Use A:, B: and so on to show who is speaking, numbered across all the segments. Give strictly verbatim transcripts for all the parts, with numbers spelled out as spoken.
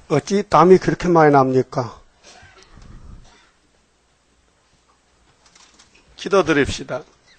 A: 어찌 땀이 그렇게 많이 납니까? 기도드립시다.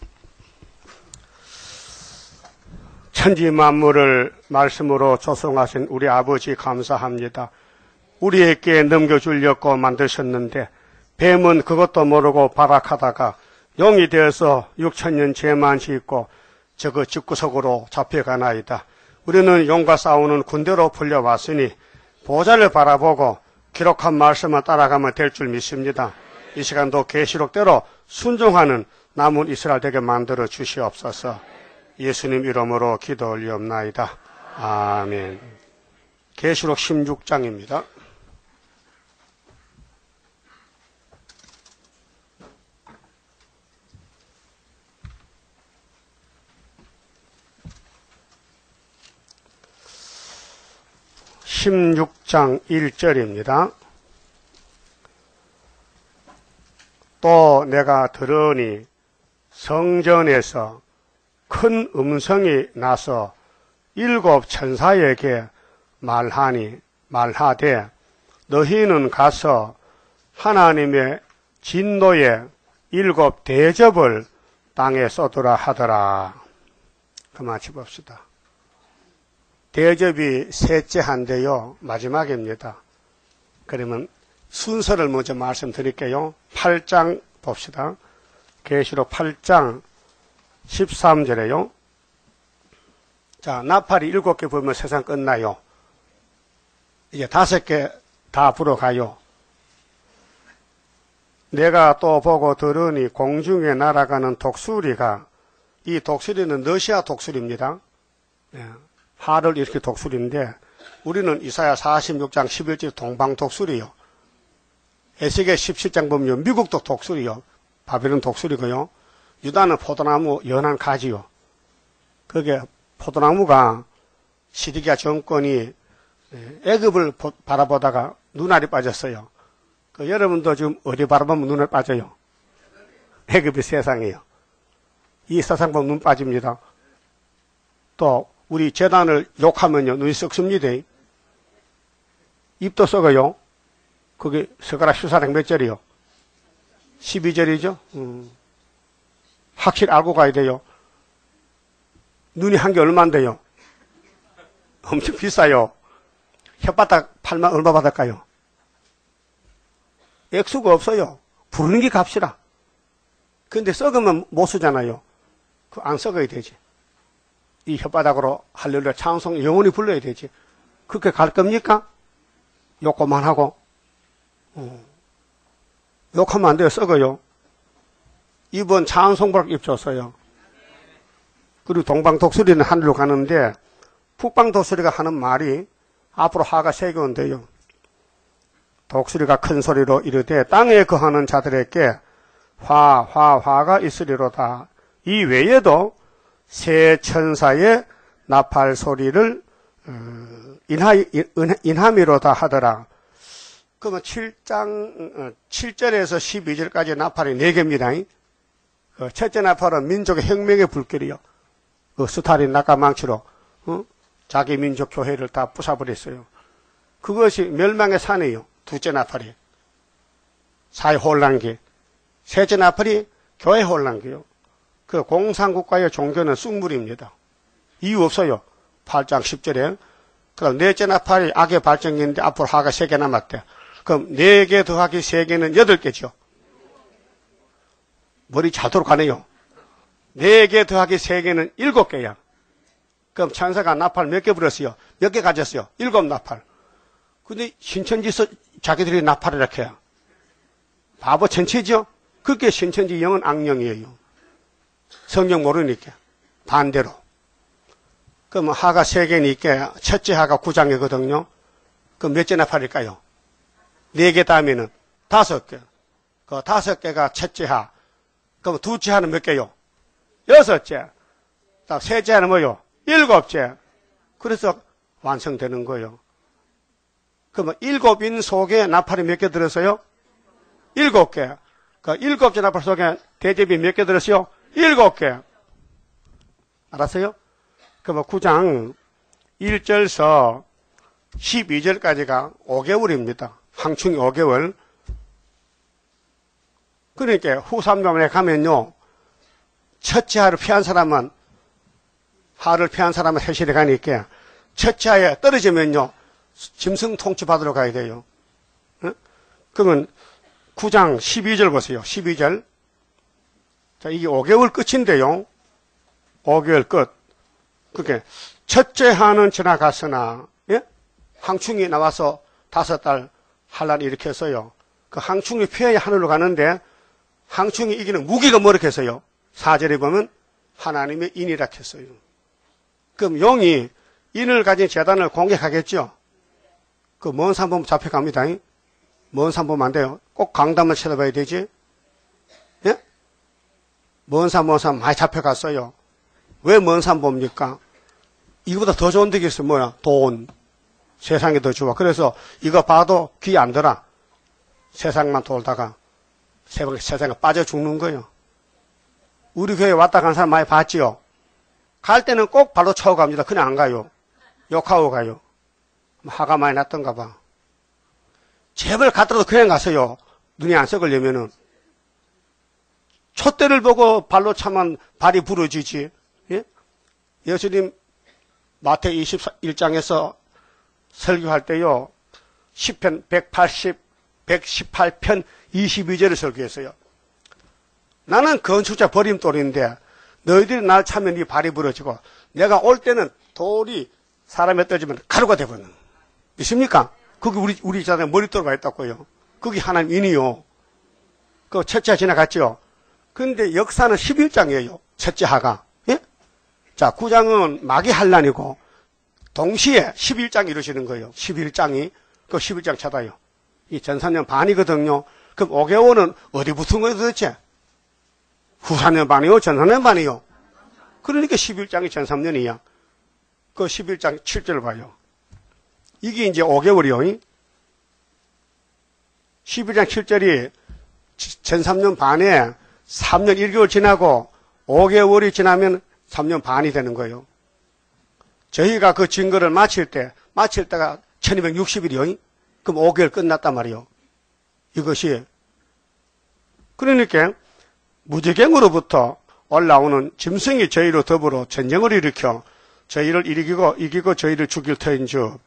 A: 천지 만물을 말씀으로 조성하신 우리 아버지 감사합니다. 우리에게 넘겨주려고 만드셨는데 뱀은 그것도 모르고 발악하다가 용이 되어서 육천년 죄만 짓고 저거 집구석으로 잡혀가나이다. 우리는 용과 싸우는 군대로 풀려왔으니 보좌를 바라보고 기록한 말씀을 따라가면 될 줄 믿습니다. 이 시간도 계시록대로 순종하는 남은 이스라엘 되게 만들어 주시옵소서. 예수님 이름으로 기도 올리옵나이다. 아멘. 계시록 십육 장입니다. 십육 장 일 절입니다. 또 내가 들으니 성전에서 큰 음성이 나서 일곱 천사에게 말하니 말하되 너희는 가서 하나님의 진노의 일곱 대접을 땅에 쏟으라 하더라. 그만 짚읍시다. 대접이 셋째 한데요, 마지막입니다. 그러면 순서를 먼저 말씀드릴게요. 팔 장 봅시다. 계시록 팔 장 십삼 절에요. 자, 나팔이 일곱 개 불면 세상 끝나요. 이제 다섯 개 다 불어가요. 내가 또 보고 들으니 공중에 날아가는 독수리가, 이 독수리는 러시아 독수리입니다. 예, 하를 이렇게 독수리인데 우리는 이사야 사십육 장 십일 절 동방 독수리요. 에스겔 십칠 장 보면 미국도 독수리요. 바벨론 독수리고요. 유다는 포도나무 연한 가지요. 그게 포도나무가 시리기아 정권이 애굽을 바라보다가 눈알이 빠졌어요. 그 여러분도 지금 어디 바라보면 눈알 빠져요? 애굽이 세상이에요. 이 세상 보면 눈 빠집니다. 또 우리 재단을 욕하면요 눈이 썩습니다. 입도 썩어요. 그게 스가랴 십사 장 몇 절이요? 십이 절이죠. 음. 확실히 알고 가야 돼요. 눈이 한 개 얼마인데요? 엄청 비싸요. 혓바닥 팔만 얼마 받을까요? 액수가 없어요. 부르는 게 값이라. 근데 썩으면 못 쓰잖아요. 그 안 썩어야 되지. 이 혓바닥으로 할렐루야 찬송 영원히 불러야 되지. 그렇게 갈 겁니까? 욕고만 하고. 어. 욕하면 안 돼요. 썩어요. 이번 찬송부를 입혔어요. 그리고 동방 독수리는 하늘로 가는데 북방 독수리가 하는 말이 앞으로 화가 세 개 온대요. 독수리가 큰 소리로 이르되 땅에 거하는 자들에게 화, 화, 화가 있으리로다. 이 외에도 세 천사의 나팔 소리를 인하, 인함이로다 하더라. 그러면 칠 장, 칠 절에서 십이 절까지 나팔이 네 개입니다. 그 첫째 나팔은 민족의 혁명의 불길이요. 그 스탈린 낙하망치로, 어? 자기 민족 교회를 다 부숴버렸어요. 그것이 멸망의 산이에요. 둘째 나팔이. 사회 혼란기. 셋째 나팔이 교회 혼란기요. 그 공산국가의 종교는 쑥물입니다. 이유 없어요. 팔 장 십 절에. 그럼 넷째 나팔이 악의 발정기인데 앞으로 하가 세 개 남았대. 그럼 네 개 더하기 세 개는 여덟 개죠. 머리 자도록 하네요. 네 개 더하기 세 개는 일곱 개야. 그럼 천사가 나팔 몇 개 불었어요? 몇 개 가졌어요? 일곱 나팔. 근데 신천지에서 자기들이 나팔을 이렇게 해요. 바보 천체죠? 그게 신천지 영은 악령이에요. 성경 모르니까. 반대로. 그럼 하가 세 개니까 첫째 하가 구 장이거든요. 그럼 몇째 나팔일까요? 네 개 다음에는 다섯 개. 그 다섯 개가 첫째 하. 그럼 둘째 하는 몇 개요? 여섯째. 딱 셋째 하는 뭐요? 일곱째. 그래서 완성되는 거예요. 그러면 일곱인 속에 나팔이 몇 개 들었어요? 일곱 개. 그 일곱째 나팔 속에 대접이 몇 개 들었어요? 일곱 개. 알았어요? 그러면 구 장 일 절서 십이 절까지가 오 개월입니다. 황충이 오 개월. 그러니까 후삼묘만에 가면요, 첫째 하를 피한 사람은, 하를 피한 사람은 해실에 가니까, 첫째 하에 떨어지면요, 짐승 통치 받으러 가야 돼요. 어? 그러면 구 장 십이 절 보세요. 십이 절. 자, 이게 오 개월 끝인데요. 오 개월 끝. 그게 첫째 하는 지나갔으나, 예? 항충이 나와서 다섯 달 환란 일으켰어요. 그 항충이 피해야 하늘로 가는데, 항충이 이기는 무기가 뭐라고 했어요? 사 절에 보면 하나님의 인이라 했어요. 그럼 용이 인을 가진 재단을 공격하겠죠? 그 먼 산 보면 잡혀갑니다. 먼 산 보면 안 돼요. 꼭 강담을 쳐다봐야 되지. 예? 먼 산, 먼 산 많이 잡혀갔어요. 왜 먼 산 봅니까? 이거보다 더 좋은 데가 있어요. 뭐야? 돈. 세상이 더 좋아. 그래서 이거 봐도 귀 안 들어. 세상만 돌다가 세상에 빠져 죽는 거예요. 우리 교회 왔다 간 사람 많이 봤지요? 갈 때는 꼭 발로 차고 갑니다. 그냥 안 가요. 욕하고 가요. 화가 많이 났던가 봐. 제발 갔더라도 그냥 가세요. 눈이 안 썩으려면은. 촛대를 보고 발로 차면 발이 부러지지. 예? 예수님 마태 이십일 장에서 설교할 때요, 십 편 백팔십, 백십팔 편 이십이 절을 설교했어요. 나는 건축자 버림돌인데 너희들이 날 차면 네 발이 부러지고 내가 올 때는 돌이 사람에 떨어지면 가루가 되거든. 믿습니까? 거기 우리, 우리 자네 머릿돌가 있다고요. 거기 하나님 인이요. 그 첫째 하 지나갔죠. 근데 역사는 십일 장이에요. 첫째 하가. 예? 자, 구 장은 마귀 환란이고 동시에 십일 장이 이루어지는 거예요. 십일 장이. 그 십일 장 찾아요. 이 전 삼 년 반이거든요. 그럼 오 개월은 어디 붙은 거예요 도대체? 후 삼 년 반이요? 전 삼 년 반이요? 그러니까 십일 장이 전 삼 년이야. 그 십일 장 칠 절 봐요. 이게 이제 오 개월이요. 십일 장 칠 절이 전 삼 년 반에 삼 년 일 개월 지나고 오 개월이 지나면 삼 년 반이 되는 거예요. 저희가 그 증거를 마칠 때, 마칠 때가 천이백육십 일이요. 그럼 오 개월 끝났단 말이요. 이것이. 그러니까 무지갱으로부터 올라오는 짐승이 저희로 더불어 전쟁을 일으켜 저희를 일으키고 이기고 저희를 죽일 터인즉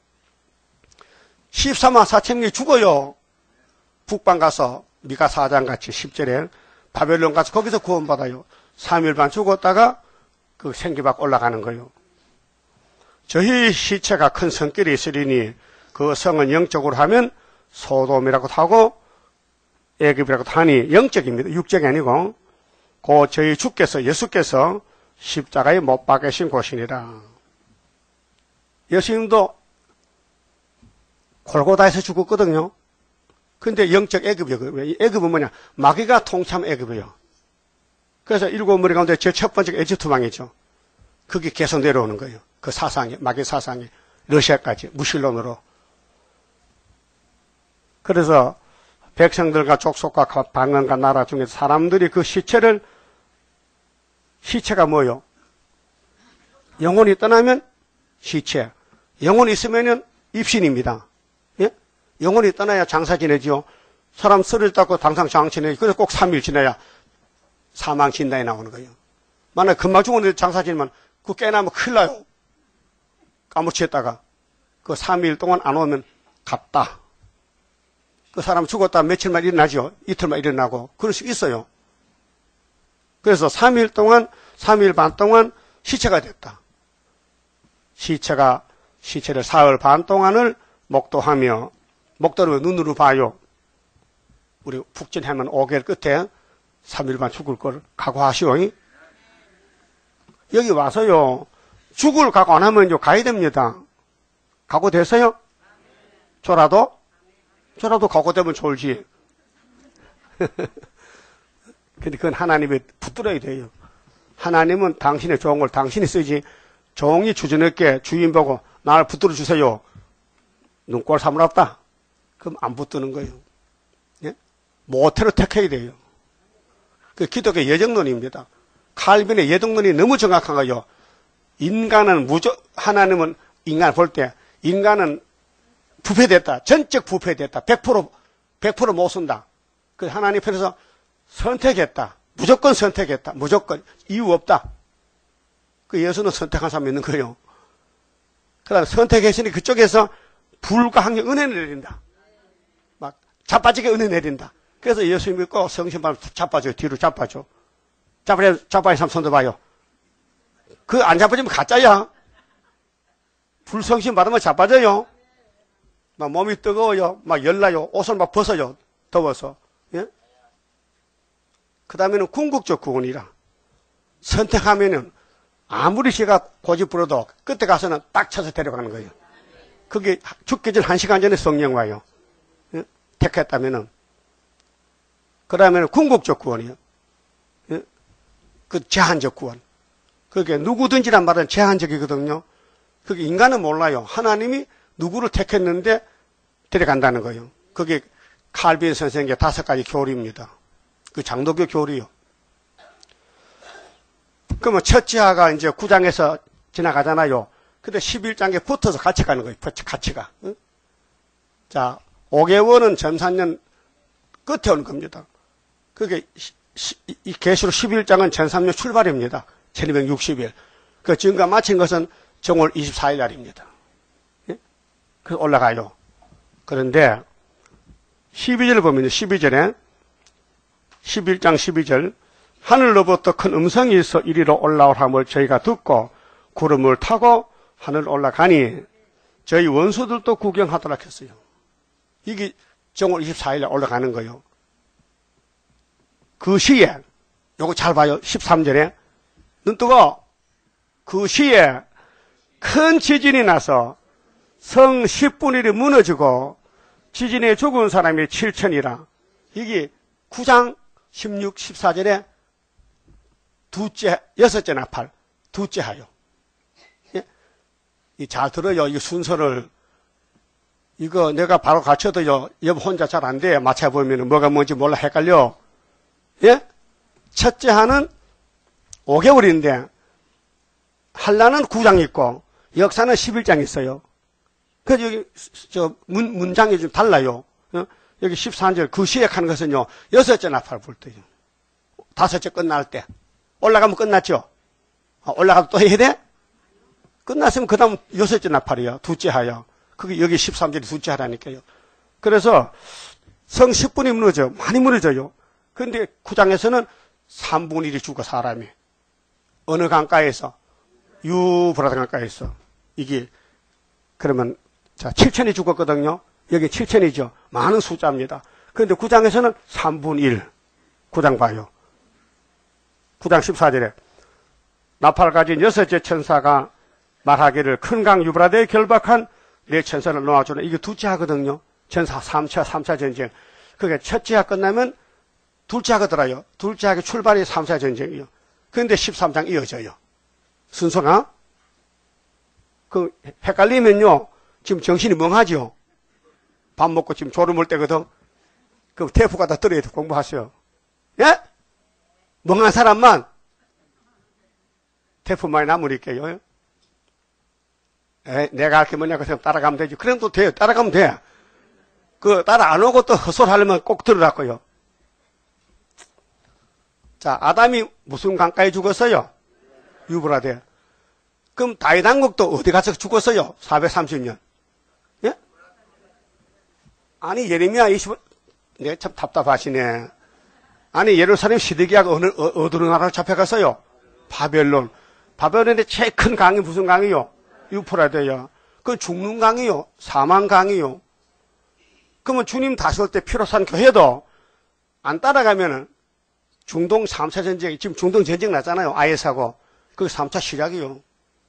A: 십삼만 사천명이 죽어요. 북방 가서 미가 사 장 같이 십 절에 바벨론 가서 거기서 구원받아요. 삼 일 반 죽었다가 그 생기 밖 올라가는 거예요. 저희 시체가 큰 성길이 있으리니 그 성은 영적으로 하면 소돔이라고 하고 애굽이라고 하니 영적입니다. 육적이 아니고 그 저희 주께서 예수께서 십자가에 못 박으신 곳이니라. 예수님도 골고다에서 죽었거든요. 근데 영적 애굽이요. 애굽은 뭐냐? 마귀가 통치한 애굽이에요. 그래서 일곱 무리 가운데 제일 첫 번째가 에집트 왕이죠. 그게 계속 내려오는 거예요. 그 사상이, 마귀 사상이 러시아까지 무신론으로. 그래서 백성들과 족속과 방언과 나라 중에서 사람들이 그 시체를, 시체가 뭐요? 영혼이 떠나면 시체, 영혼이 있으면 입신입니다. 예? 영혼이 떠나야 장사 지내죠. 사람 쓰러졌다고 당장 장사 지내죠. 그래서 꼭 삼 일 지나야 사망 진단이 나오는 거예요. 만약에 금방 죽었는데 장사 지내면 그 깨나면 큰일 나요. 까무치했다가 그 삼 일 동안 안 오면 갔다. 그 사람 죽었다 며칠만 일어나죠. 이틀만 일어나고 그럴 수 있어요. 그래서 삼 일 동안, 삼 일 반 동안 시체가 됐다. 시체가, 시체를 사흘 반 동안을 목도하며, 목도를 눈으로 봐요. 우리 북진하면 오 개월 끝에 삼 일 반 죽을 걸 각오하시오. 여기 와서요, 죽을 각오 안 하면요, 가야 됩니다. 각오 됐어요? 저라도? 저라도 각오되면 좋을지. 근데 그건 하나님이 붙들어야 돼요. 하나님은 당신의 좋은 걸 당신이 쓰지, 종이 주저넘게 주인 보고 나를 붙들어 주세요. 눈꼴 사물없다. 그럼 안 붙드는 거예요. 예? 모태로 택해야 돼요. 그 기독교 예정론입니다. 칼빈의 예정론이 너무 정확한 거예요. 인간은 무조, 하나님은 인간을 볼 때, 인간은 부패됐다. 전적 부패됐다. 백 퍼센트, 백 퍼센트 못 쓴다. 그 하나님 편에서 선택했다. 무조건 선택했다. 무조건. 이유 없다. 그 예수는 선택한 사람 있는 거예요. 그 다음에 선택했으니 그쪽에서 불과 항상 은혜 내린다. 막 자빠지게 은혜 내린다. 그래서 예수 믿고 성신 받으면 자빠져요. 뒤로 자빠져. 자빠져, 자빠진 사람 손 들어봐요. 그 안 자빠지면 가짜야. 불성신 받으면 자빠져요. 막 몸이 뜨거워요. 막 열나요. 옷을 막 벗어요. 더워서. 예? 그 다음에는 궁극적 구원이라. 선택하면은 아무리 제가 고집 부려도 그때 가서는 딱 쳐서 데려가는 거예요. 그게 죽기 전 한 시간 전에 성령 와요. 예? 택했다면은. 그 다음에는 궁극적 구원이요. 예? 그 제한적 구원. 그게 누구든지란 말은 제한적이거든요. 그게 인간은 몰라요. 하나님이 누구를 택했는데 데려간다는 거예요. 그게 칼빈 선생의 다섯 가지 교리입니다. 그 장로교 교리요. 그러면 첫째가 이제 구 장에서 지나가잖아요. 근데 십일 장에 붙어서 같이 가는 거예요. 같이 가. 응? 자, 오 개월은 전삼년 끝에 오는 겁니다. 그게 이 계시록 십일 장은 전삼년 출발입니다. 천이백육십 일. 그 증거 마친 것은 정월 이십사 일 날입니다. 예? 그래서 올라가요. 그런데 십이 절 보면 십이 절에 십일 장 십이 절 하늘로부터 큰 음성이 있어 이리로 올라오람을 저희가 듣고 구름을 타고 하늘 올라가니 저희 원수들도 구경하더라 했어요. 이게 정월 이십사 일 날 올라가는 거예요. 그 시에 요거 잘 봐요. 십삼 절에 눈 뜨고 그 시에 큰 지진이 나서 성 십분의 일이 무너지고 지진에 죽은 사람이 칠천이라. 이게 구 장 십육, 십사 절에 두째, 여섯째 나팔, 두째 하요. 예? 이 잘 들어요. 이 순서를. 이거 내가 바로 가르쳐도요, 여보 혼자 잘 안 돼. 맞춰보면 뭐가 뭔지 몰라 헷갈려. 예? 첫째 하는 오 개월인데, 한라는 구 장 있고, 역사는 십일 장 있어요. 그래서 여기, 저, 문, 문장이 좀 달라요. 어? 여기 십삼 절, 그 시작하는 것은요, 여섯째 나팔 불 때요. 다섯째 끝날 때. 올라가면 끝났죠? 아, 올라가면 또 해야 돼? 끝났으면 그 다음 여섯째 나팔이요. 둘째 하요. 그게 여기 십삼 절이 둘째 하라니까요. 그래서 성 십분이 무너져. 많이 무너져요. 근데 구 장에서는 삼분의 일이 죽어, 사람이. 어느 강가에서? 유브라데 강가에서. 이게, 그러면, 자, 칠천이 죽었거든요. 여기 칠천이죠. 많은 숫자입니다. 그런데 구 장에서는 삼분의 일. 구 장 봐요. 구 장 십사 절에 나팔 가진 여섯째 천사가 말하기를 큰 강 유브라데에 결박한 네 천사를 놓아주라. 이게 둘째 하거든요. 전사 삼 차, 삼 차 전쟁. 그게 첫째 하 끝나면 둘째 하거든요. 둘째 하기 출발이 삼 차 전쟁이요. 그런데 십삼 장 이어져요. 순서가. 그, 헷갈리면요. 지금 정신이 멍하죠. 밥 먹고 지금 졸음올 때거든. 그럼 테이프가 다 떨어야 돼. 공부하세요. 예? 멍한 사람만 테이프 많이 남으니까요. 에, 내가 할 게 뭐냐, 그래서 따라가면 되지. 그럼 또 돼요. 따라가면 돼. 그, 따라 안 오고 또 헛소리 하려면 꼭 들으라고요. 자, 아담이 무슨 강가에 죽었어요? 유브라데. 그럼 다윗 왕국도 어디 가서 죽었어요? 사백삼십 년. 예? 아니, 예레미야 이십, 네, 참 답답하시네. 아니, 예루살렘 시드기야가 어느, 어, 어느 나라로 잡혀갔어요? 바벨론. 바벨론의 제일 큰 강이 무슨 강이요? 유프라데요. 그 죽는 강이요? 사망 강이요? 그러면 주님 다시 올 때 피로 산 교회도 안 따라가면은 중동 삼 차 전쟁, 지금 중동 전쟁 났잖아요. 아이에스하고. 그게 삼 차 시작이요.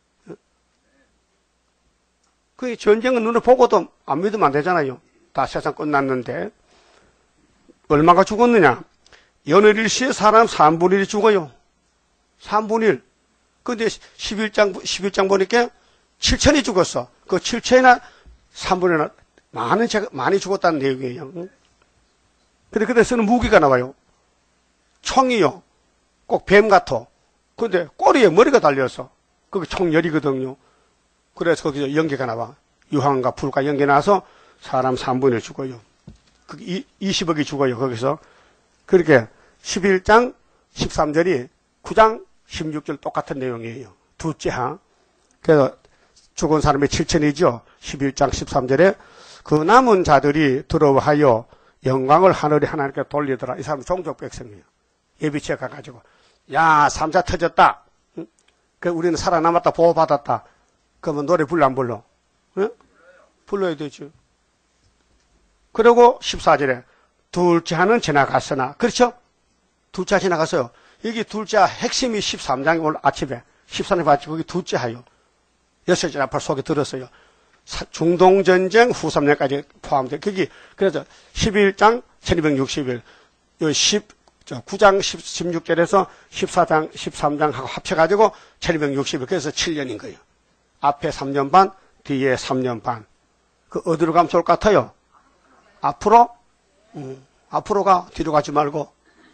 A: 그 전쟁은 눈에 보고도 안 믿으면 안 되잖아요. 다 세상 끝났는데. 얼마가 죽었느냐? 연일 일시에 사람 삼분의 일이 죽어요. 삼분의 일. 근데 십일 장, 십일 장 보니까 칠천이 죽었어. 그 칠천이나 삼분의 일이나 많은, 많이 죽었다는 내용이에요. 근데 그때 쓰는 무기가 나와요. 총이요. 꼭 뱀 같아. 근데 꼬리에 머리가 달려서. 그게 총열이거든요. 그래서 거기서 연기가 나와. 유황과 불과 연기 나서 사람 삼 분의 일 죽어요. 이십억이 죽어요. 거기서. 그렇게 십일 장 십삼 절이 구 장 십육 절 똑같은 내용이에요. 둘째 항. 그래서 죽은 사람이 칠천이죠. 십일 장 십삼 절에 그 남은 자들이 들어와하여 영광을 하늘에 하나님께 돌리더라. 이 사람은 종족 백성이에요. 예비치에 가가지고 야 삼 차 터졌다. 응? 그 우리는 살아남았다. 보호받았다. 그러면 노래 불러 안 불러? 응? 불러야 되죠. 그리고 십사 절에 둘째 하는 지나갔으나 그렇죠? 둘째 하 지나갔어요. 여기 둘째 하 핵심이 십삼 장에 오늘 아침에 십삼 장 봤지 거기 둘째 하요. 여섯 절 앞을 속에 들었어요. 중동전쟁 후 삼 년까지 포함돼. 거기 그래서 십일 장 천이백육십 일 요 구 장 십육 절에서 십사 장 십삼 장하고 합쳐가지고 천이백육십 일 그래서 칠 년인 거예요. 앞에 삼 년 반 뒤에 삼 년 반. 그 어디로 가면 좋을 것 같아요? 앞으로? 음, 앞으로 가. 뒤로 가지 말고.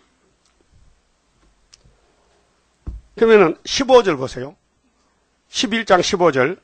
A: 그러면은 십오 절 보세요. 십일 장 십오 절.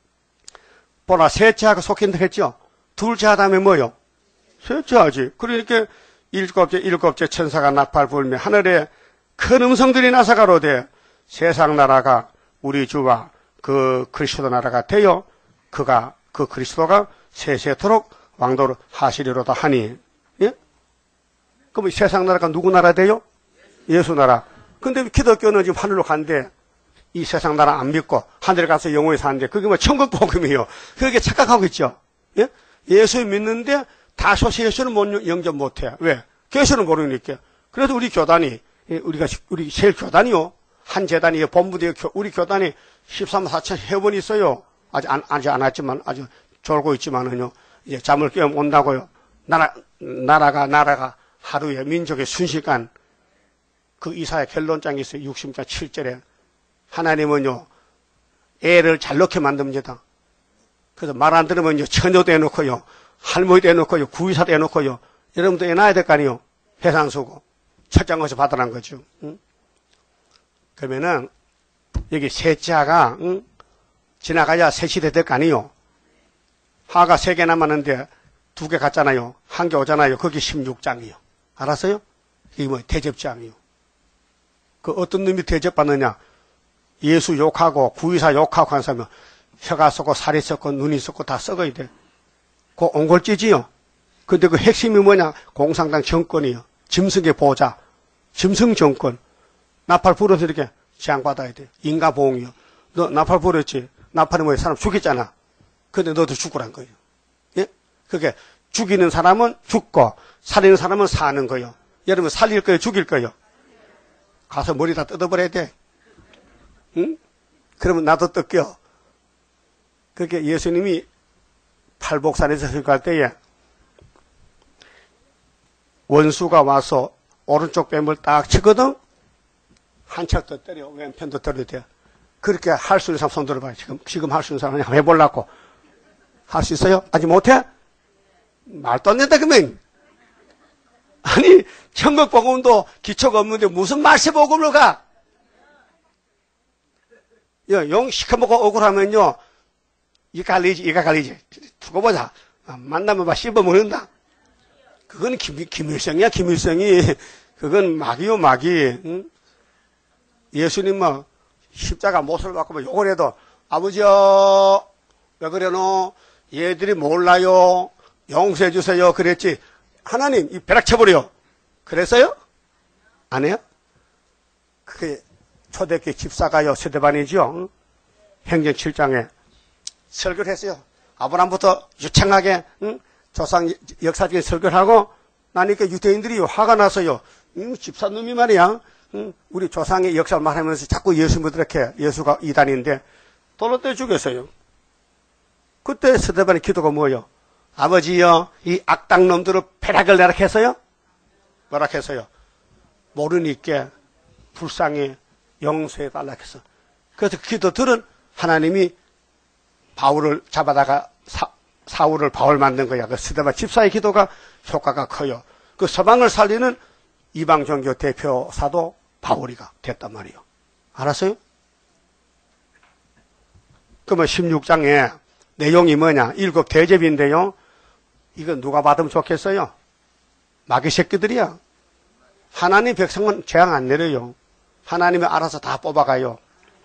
A: 보라, 셋째 하가 속힌다 했죠? 둘째 하 다음에 뭐요? 셋째 하지. 그러니까 일곱째, 일곱째 천사가 나팔 불며 하늘에 큰 음성들이 나서 가로되 세상 나라가 우리 주와 그 그리스도 나라가 되어 그가, 그 그리스도가 세세토록 왕도를 하시리로다 하니. 예? 그럼 세상 나라가 누구 나라 돼요? 예수 나라. 근데 기독교는 지금 하늘로 간대. 이 세상 나라 안 믿고 하늘에 가서 영원히 사는데 그게 뭐 천국 복음이에요. 그렇게 착각하고 있죠. 예? 예수 믿는데 다소시 예수는 못 영접 못해. 왜? 예수는 모르니까. 그래서 우리 교단이 우리가 우리 제일 교단이요. 한 재단이 본부대 우리 교단이 십삼만 사천 회원이 있어요. 아직 안 아직 안 왔지만 아주 졸고 있지만은요. 이제 잠을 깨어 온다고요. 나라 나라가 나라가 하루에 민족의 순식간 그 이사야 결론장이 있어요. 육십 장 칠 절에 하나님은요 애를 잘 낳게 만듭니다. 그래서 말 안 들으면요 처녀도 해놓고요 할머니도 해놓고요 구의사도 해놓고요 여러분도 애 낳아야 될 거 아니에요. 해산 수고 철장거서 받으란 거죠. 응? 그러면은 여기 셋째 하가 응? 지나가야 새 시대 될 거 아니에요. 하가 세 개 남았는데 두 개 갔잖아요. 한 개 오잖아요. 거기 십육 장이요. 알았어요? 이게 뭐 대접장이요. 그 어떤 놈이 대접받느냐? 예수 욕하고 구의사 욕하고 한 사람은 혀가 썩고 살이 썩고 눈이 썩고 다 썩어야 돼. 그 옹골찌지요. 근데 그 핵심이 뭐냐? 공산당 정권이요. 짐승의 보좌. 짐승 정권. 나팔 불어서 이렇게 제한받아야 돼. 인가보응이요. 너 나팔 불었지? 나팔이 뭐야? 사람 죽였잖아. 근데 너도 죽으란 거예요. 예? 그게 죽이는 사람은 죽고 살리는 사람은 사는 거예요. 여러분 살릴 거예요? 죽일 거예요? 가서 머리 다 뜯어버려야 돼. 응? 그러면 나도 뜯겨. 그렇게 예수님이 팔복산에서 설교할 때에 원수가 와서 오른쪽 뺨을 딱 치거든? 한 척 더 때려. 왼편도 때려도 돼. 그렇게 할 수 있는 사람 손 들어봐요. 지금, 지금 할 수 있는 사람 그냥 해보려고. 할 수 있어요? 아직 못해? 말도 안 된다, 그러면. 아니, 천국복음도 기초가 없는데 무슨 말세복음을 가? 야, 용 시커멓고 억울하면요, 이 갈리지, 이가 갈리지. 두고 보자. 만나면 막 씹어먹는다. 그건 김, 김일성이야, 김일성이. 그건 막이요, 막이. 응? 예수님 뭐, 십자가 못을 받고 뭐 욕을 해도, 아버지요, 왜 그래노? 얘들이 몰라요. 용서해 주세요. 그랬지. 하나님, 이 벼락 쳐버려. 그랬어요? 안 해요? 그게 초대교회 집사가요, 세대반이죠. 응? 행전 칠 장에 설교를 했어요. 아브라함부터 유창하게, 응? 조상 역사적인 설교를 하고, 나니까 유대인들이 화가 나서요. 이 집사놈이 말이야. 응? 우리 조상의 역사를 말하면서 자꾸 예수 믿으렇게 예수가 이단인데, 돌로 떼 죽였어요. 그때 스데반의 기도가 뭐예요? 아버지여, 이 악당놈들을 패락을 내라 했어요? 뭐라 했어요? 모르니까 불쌍히 용서해 달라 했어. 그래서 그 기도들은 하나님이 바울을 잡아다가 사, 사울을 바울 만든 거야. 그 스데반 집사의 기도가 효과가 커요. 그 서방을 살리는 이방 종교 대표 사도 바울이가 됐단 말이에요. 알았어요? 그러면 십육 장에 내용이 뭐냐? 일곱 대접인데요. 이거 누가 받으면 좋겠어요? 마귀 새끼들이야. 하나님 백성은 재앙 안 내려요. 하나님이 알아서 다 뽑아가요.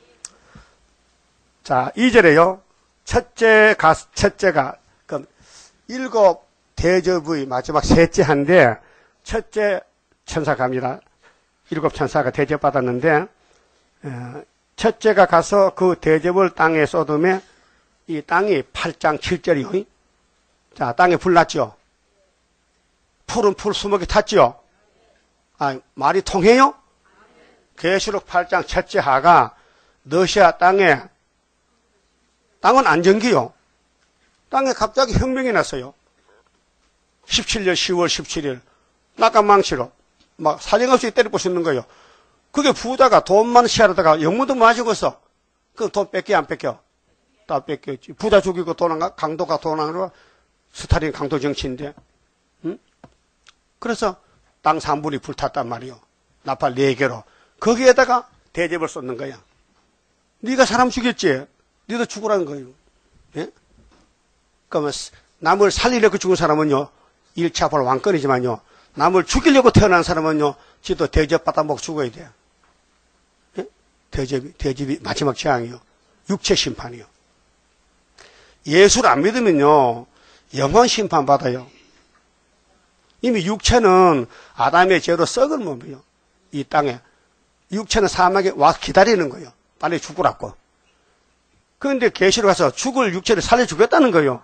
A: 자, 이 절에요. 첫째가, 첫째가, 그럼 일곱 대접의 마지막 셋째 한데, 첫째 천사 갑니다. 일곱 천사가 대접받았는데, 첫째가 가서 그 대접을 땅에 쏟음에 이 땅이 팔 장 칠 절이요. 자, 땅에 불 났죠? 풀은 풀 수목이 탔죠? 아, 말이 통해요? 계시록 팔 장 첫째 하가 러시아 땅에, 땅은 안정기요. 땅에 갑자기 혁명이 났어요. 십칠 년 시월 십칠 일. 낙관망치로. 막 사정없이 때려 부수는 거예요. 그게 부자가 돈만 시하다가 영문도 마시고 있어. 그럼 돈 뺏겨, 안 뺏겨? 다 뺏겼지. 부자 죽이고 돈 안 가, 강도가 돈 안 가, 스탈린 강도 정치인데. 응? 그래서 땅 삼 분이 불탔단 말이요. 나팔 네 개로. 거기에다가 대접을 쏟는 거야. 네가 사람 죽였지? 너도 죽으라는 거예요. 예? 그러면 남을 살리려고 죽은 사람은요, 일 차 벌 왕권이지만요, 남을 죽이려고 태어난 사람은요, 지도 대접 받아먹고 죽어야 돼요. 예? 대접이, 대접이 마지막 재앙이요. 육체 심판이요. 예수를 안 믿으면요, 영원 심판 받아요. 이미 육체는 아담의 죄로 썩은 몸이요. 이 땅에. 육체는 사막에 와서 기다리는 거예요. 빨리 죽으라고. 그런데 계시로 가서 죽을 육체를 살려주겠다는 거예요.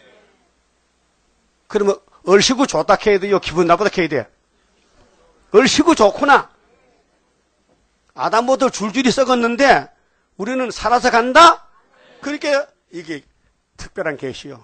A: 그러면 얼씨구 좋다 해야 돼요? 기분 나쁘다 해야 돼? 얼씨구 좋구나. 아담보다 줄줄이 썩었는데 우리는 살아서 간다? 그러니까 이게 특별한 계시요.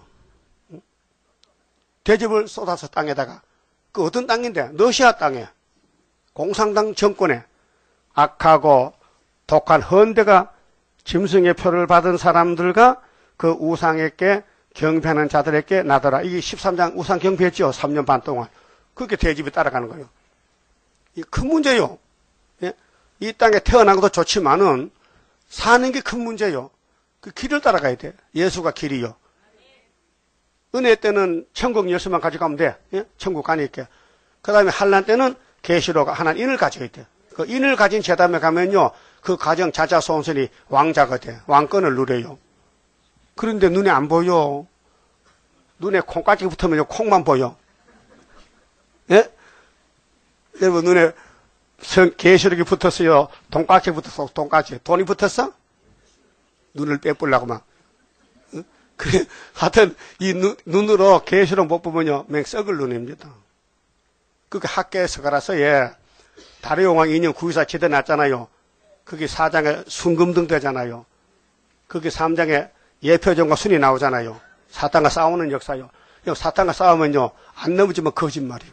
A: 대접을 쏟아서 땅에다가. 그 어떤 땅인데? 러시아 땅에. 공산당 정권에 악하고 독한 헌데가 짐승의 표를 받은 사람들과 그 우상에게 경배하는 자들에게 나더라. 이게 십삼 장 우상 경배했죠. 삼 년 반 동안. 그렇게 대접이 따라가는 거예요. 이 큰 문제요. 예? 이 땅에 태어난 것도 좋지만은 사는 게 큰 문제요. 그 길을 따라가야 돼. 예수가 길이요. 은혜 때는 천국 열쇠만 가져가면 돼. 예? 천국 가니까. 그 다음에 환난 때는 계시로가 하나님 인을 가져야 돼. 그 인을 가진 제담에 가면요. 그 가정 자자손손이 왕자가 돼. 왕권을 누려요. 그런데 눈에 안 보여. 눈에 콩깍지 붙으면 콩만 보여. 예? 여러분 눈에 계시록이 붙었어요. 돈깍지 붙었어. 돈깍지. 돈이 붙었어? 눈을 빼보려고 막. 그래, 하여튼, 이 눈, 눈으로 계시록 못 보면요, 맹 썩을 눈입니다. 그게 학계에서 가라서, 예, 다리용왕 인형 구이사 지대 났잖아요. 그게 사 장에 순금등 되잖아요. 그게 삼 장에 예표전과 순이 나오잖아요. 사탄과 싸우는 역사요. 사탄과 싸우면요, 안 넘어지면 거짓말이요.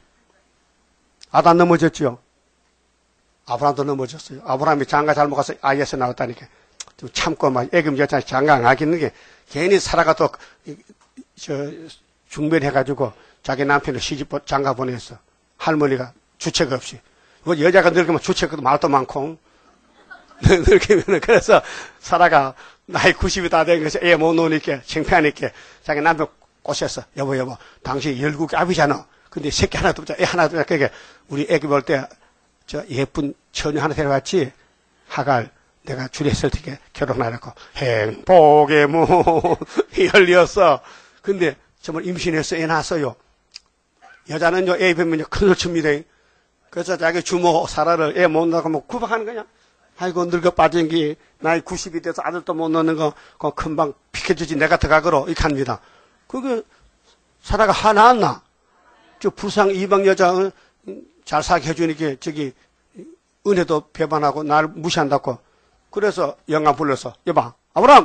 A: 아담 넘어졌죠? 아브라함도 넘어졌어요. 아브라함이 장가 잘못 가서 아이에서 나왔다니까. 좀 참고 막 애금 여자 장가 안 가겠는 게 괜히 살아가 또 저 중별해가지고 자기 남편을 시집 장가 보냈어. 할머니가 주책 없이. 뭐 여자가 늙으면 주책도 말도 많고 늙으면 그래서 살아가 나이 구십이 다 된 것이 애 못 놓으니까 창피하니까 자기 남편 꼬셨어. 여보 여보 당신 열국 아비잖아. 근데 새끼 하나도 없잖아. 애 하나도 없잖아. 그러니까 우리 애기 볼 때 저 예쁜 처녀 하나 데려왔지. 하갈 내가 주례했을 때 결혼하라고 행복의 문 열렸어. 근데 정말 임신해서 애 낳았어요. 여자는요 애 배면요 큰일 칩니다. 그래서 자기 주모 사라를 애 못 낳고 뭐 구박하는 거냐. 아이고 늙어 빠진 게 나이 구십이 돼서 아들도 못 낳는 거 그 금방 비켜주지 내가 들어가거로 이렇게 합니다. 그게 사라가 하나 안 나. 저 불상 이방 여자 잘 사게 해주니까 저기 은혜도 배반하고 나를 무시한다고. 그래서 영감 불러서 여봐 아브람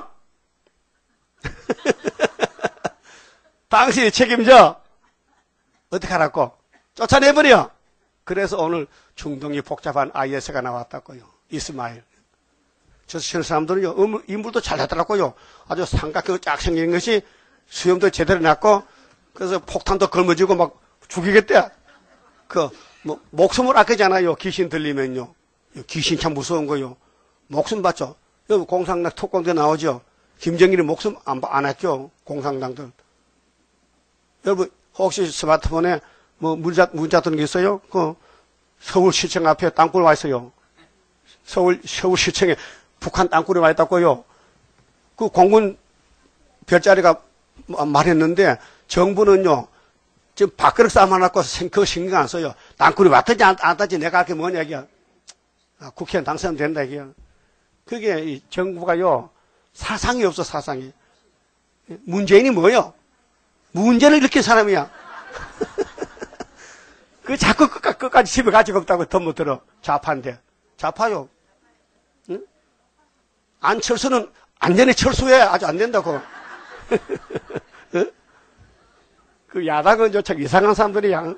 A: 당신이 책임져. 어떻게 하라고? 쫓아내버려. 그래서 오늘 중동이 복잡한 아이에스가 나왔다고요. 이스마엘. 저 사람들은요 인물도 잘 하더라고요. 아주 삼각형 쫙 생긴 것이 수염도 제대로 났고 그래서 폭탄도 걸머지고 막 죽이겠대. 그 뭐 목숨을 아끼잖아요. 귀신 들리면요. 귀신 참 무서운 거요. 목숨 받죠. 여기 공산당 특공대 나오죠. 김정일이 목숨 안, 안 했죠. 공산당들. 여러분, 혹시 스마트폰에 뭐 문자, 문자 뜨는 게 있어요? 그 서울시청 앞에 땅굴 와 있어요. 서울, 서울시청에 북한 땅굴이 와 있다고요. 그 공군 별자리가 말했는데 정부는요, 지금 밥그릇 쌓아놓고 그거 신경 안 써요. 땅굴이 왔든지 안 왔든지 내가 할 게 뭐냐, 이게. 아, 국회의원 당선되면 된다, 이게. 그게 이 정부가요, 사상이 없어, 사상이. 문재인이 뭐요? 문제를 일으킨 사람이야. 그 자꾸 끝까지, 끝까지 집에 가지고 없다고 더 못 들어. 좌파인데. 좌파요. 응? 안철수는 안전히 철수해. 아주 안 된다고. 응? 그 야당은 저 참 이상한 사람들이야.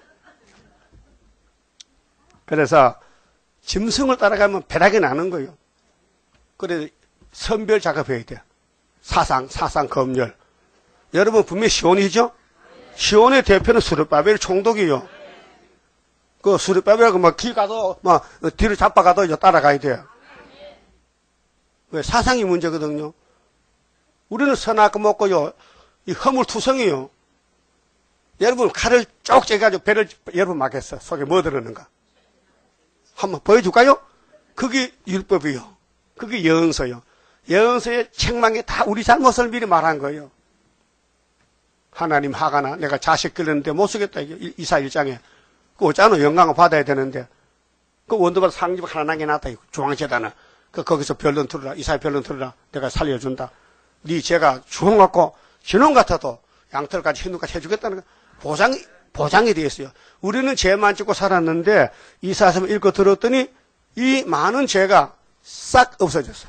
A: 그래서 짐승을 따라가면 배락이 나는 거예요. 그래서 선별 작업해야 돼. 사상, 사상 검열. 여러분 분명히 시온이죠? 시온의 대표는 스룹바벨 총독이요. 그 스룹바벨하고 뭐 길 가도 뭐 뒤를 잡아가도 이제 따라가야 돼요. 왜? 사상이 문제거든요. 우리는 선악과 먹고요. 이 허물투성이요. 여러분 칼을 쭉 째가지고 배를 여러분 막겠어. 속에 뭐 들었는가? 한번 보여줄까요? 그게 율법이요. 그게 예언서요. 예언서의 책망이 다 우리 잘못을 미리 말한 거예요. 하나님 하가나 내가 자식 길렀는데 못 쓰겠다. 이사 일 장에. 그 어쩌나 영광을 받아야 되는데 그 원도발 상집 하나 남겨놨다. 중앙재단은. 그 거기서 변론 들으라. 이사의 변론 들으라. 내가 살려준다. 네 죄가 주홍 같고 진홍 같아도 양털까지 흰눈까지 해주겠다는 거. 보장이, 보장이 되어 있어요. 우리는 죄만 짓고 살았는데 이사서 읽고 들었더니 이 많은 죄가 싹 없어졌어요.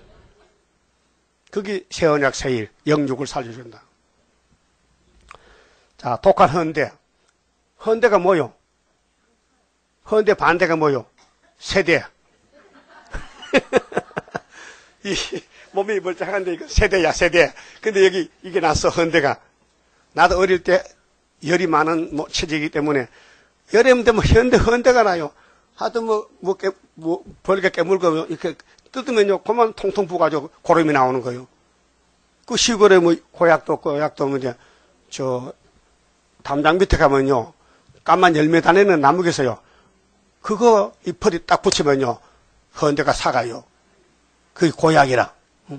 A: 그게 새 언약 새 일, 영육을 살려준다. 자, 독한 헌대. 헌대가 뭐요? 헌대 반대가 뭐요? 세대. 이 몸이 멀쩡한데 이거 세대야, 세대. 근데 여기 이게 났어, 헌대가. 나도 어릴 때 열이 많은 뭐 체질이기 때문에 열이 되면 현대 헌대가 나요. 하여튼 뭐, 뭐, 깨, 뭐, 벌게 깨물고 이렇게 뜯으면요, 그만 통통 부가지고 고름이 나오는 거예요. 그 시골에 뭐, 고약도 없고, 약도 없는데, 뭐 저, 담장 밑에 가면요, 까만 열매 다니는 나무 계세요. 그거 잎을 딱 붙이면요, 헌대가 사가요. 그게 고약이라. 응?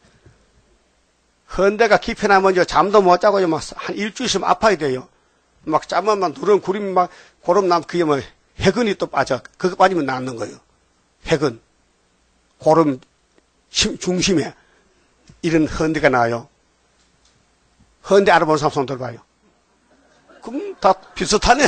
A: 헌대가 깊이 나면요, 잠도 못 자고요, 막 한 일주일 있으면 아파야 돼요. 막 잠만 막 누런 구름이 막, 고름 나면 그게 뭐, 해근이 또 빠져. 그거 빠지면 낫는 거예요. 해근. 고름 중심에 이런 헌대가 나와요. 헌대 알아보는 사람 손 들어봐요. 그럼 다 비슷하네.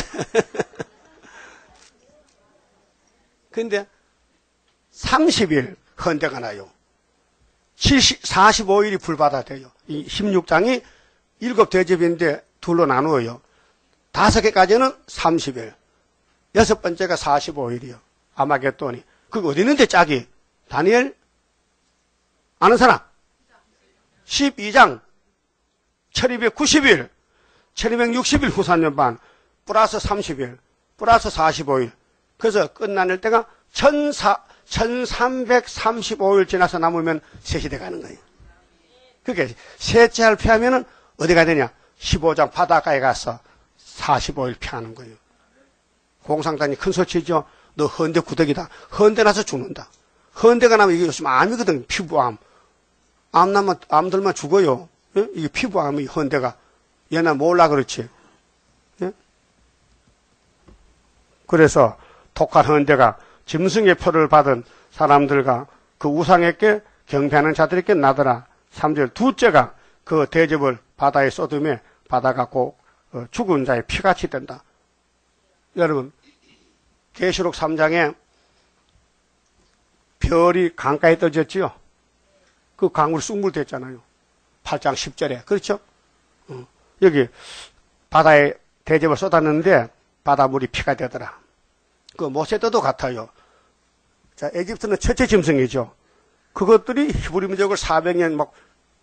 A: 근데 삼십 일 헌대가 나요. 칠십, 사십오 일이 불바다 돼요. 이 십육 장이 일곱 대접인데 둘로 나누어요. 다섯 개까지는 삼십 일. 여섯 번째가 사십오 일이요. 아마겟돈이. 그거 어디 있는데 짝이? 다니엘? 아는 사람? 십이 장. 천이백구십 일. 천이백육십 일 후산년반. 플러스 삼십 일. 플러스 사십오 일. 그래서 끝나는 때가 천삼백삼십오 일 지나서 남으면 새 시대 가는 거예요. 그게 셋째 할 피하면은 어디 가야 되냐? 십오 장 바닷가에 가서 사십오 일 피하는 거예요. 공상단이 큰 소치죠. 너 헌대 구덕이다. 헌대 나서 죽는다. 헌대가 나면 이게 요즘 암이거든. 피부암. 암 나면 암들만 죽어요. 예? 이게 피부암이 헌대가. 얘나 몰라 그렇지. 예? 그래서 독한 헌대가 짐승의 표를 받은 사람들과 그 우상에게 경배하는 자들에게 나더라. 삼 절 둘째가 그 대접을 바다에 쏟음에 바다가 꼭 죽은 자의 피같이 된다. 여러분, 계시록 삼 장에 별이 강가에 떠졌지요. 그 강물 쑥물 됐잖아요. 팔 장 십 절에. 그렇죠? 어. 여기 바다에 대접을 쏟았는데 바다물이 피가 되더라. 그 모세도도 같아요. 자, 에집트는 첫째 짐승이죠. 그것들이 히브리 민족을 사백 년 막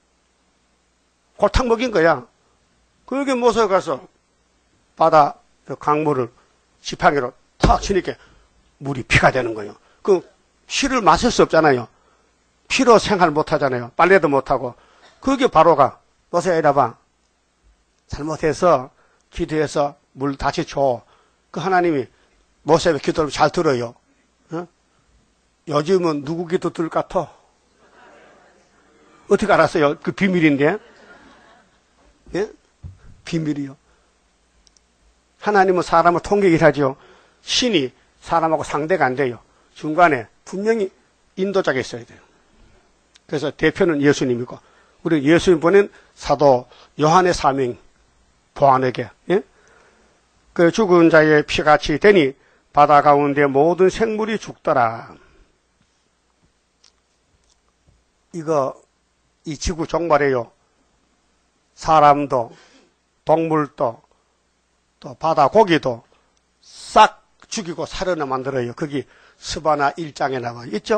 A: 골탕 먹인 거야. 그게 모세가 가서 바다 강물을 지팡이로 탁 치니까 물이 피가 되는 거예요. 그 피를 마실 수 없잖아요. 피로 생활 못 하잖아요. 빨래도 못 하고. 그게 바로가 모세야 이리 봐. 잘못해서 기도해서 물 다시 줘. 그 하나님이 모세의 기도를 잘 들어요. 어? 요즘은 누구 기도 들 같아? 어떻게 알았어요? 그 비밀인데. 예? 비밀이요. 하나님은 사람을 통계일하죠. 신이 사람하고 상대가 안 돼요. 중간에 분명히 인도자가 있어야 돼요. 그래서 대표는 예수님이고, 우리 예수님 보낸 사도 요한의 사명, 보안에게, 예? 그 죽은 자의 피같이 되니 바다 가운데 모든 생물이 죽더라. 이거, 이 지구 종말에요. 사람도, 동물도, 또 바다 고기도 싹 죽이고 살아나 만들어요. 거기 스바나 일 장에 나와 있죠?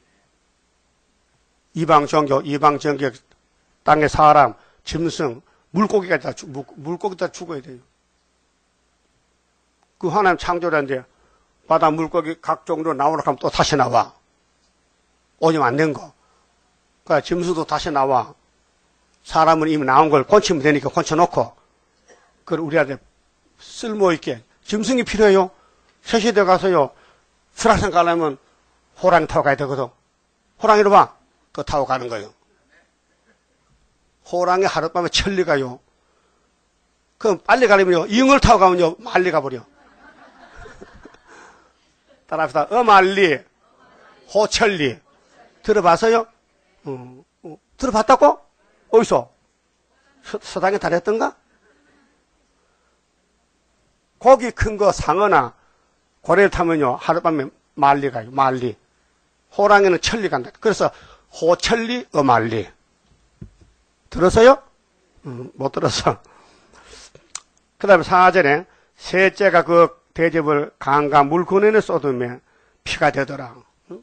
A: 이방 종교, 이방 종교, 땅의 사람, 짐승, 물고기가 다, 죽, 물고기 다 죽어야 돼요. 그 하나님 창조라는데 바다 물고기 각종으로 나오려고 하면 또 다시 나와. 오염 안 된 거. 그러니까 짐승도 다시 나와. 사람은 이미 나온 걸 건치면 되니까 건쳐놓고, 그걸 우리한테 쓸모있게. 짐승이 필요해요. 서시대 가서요, 수락산 가려면 호랑이 타고 가야 되거든. 호랑이로 봐. 그거 타고 가는 거예요. 호랑이 하룻밤에 천리 가요. 그럼 빨리 가려면요, 잉을 타고 가면요, 말리 가버려. 따라합시다. 어말리, 호천리. 들어봤어요? 어, 어. 들어봤다고? 어디서? 서, 서당에 다녔던가? 고기 큰 거 상어나 고래를 타면요, 하룻밤에 말리 가요, 말리. 호랑이는 천리 간다. 그래서 호천리, 어말리. 들었어요? 음, 못 들었어. 그 다음에 사 절에 셋째가 그 대접을 강과 물 근원에 쏟으면 피가 되더라.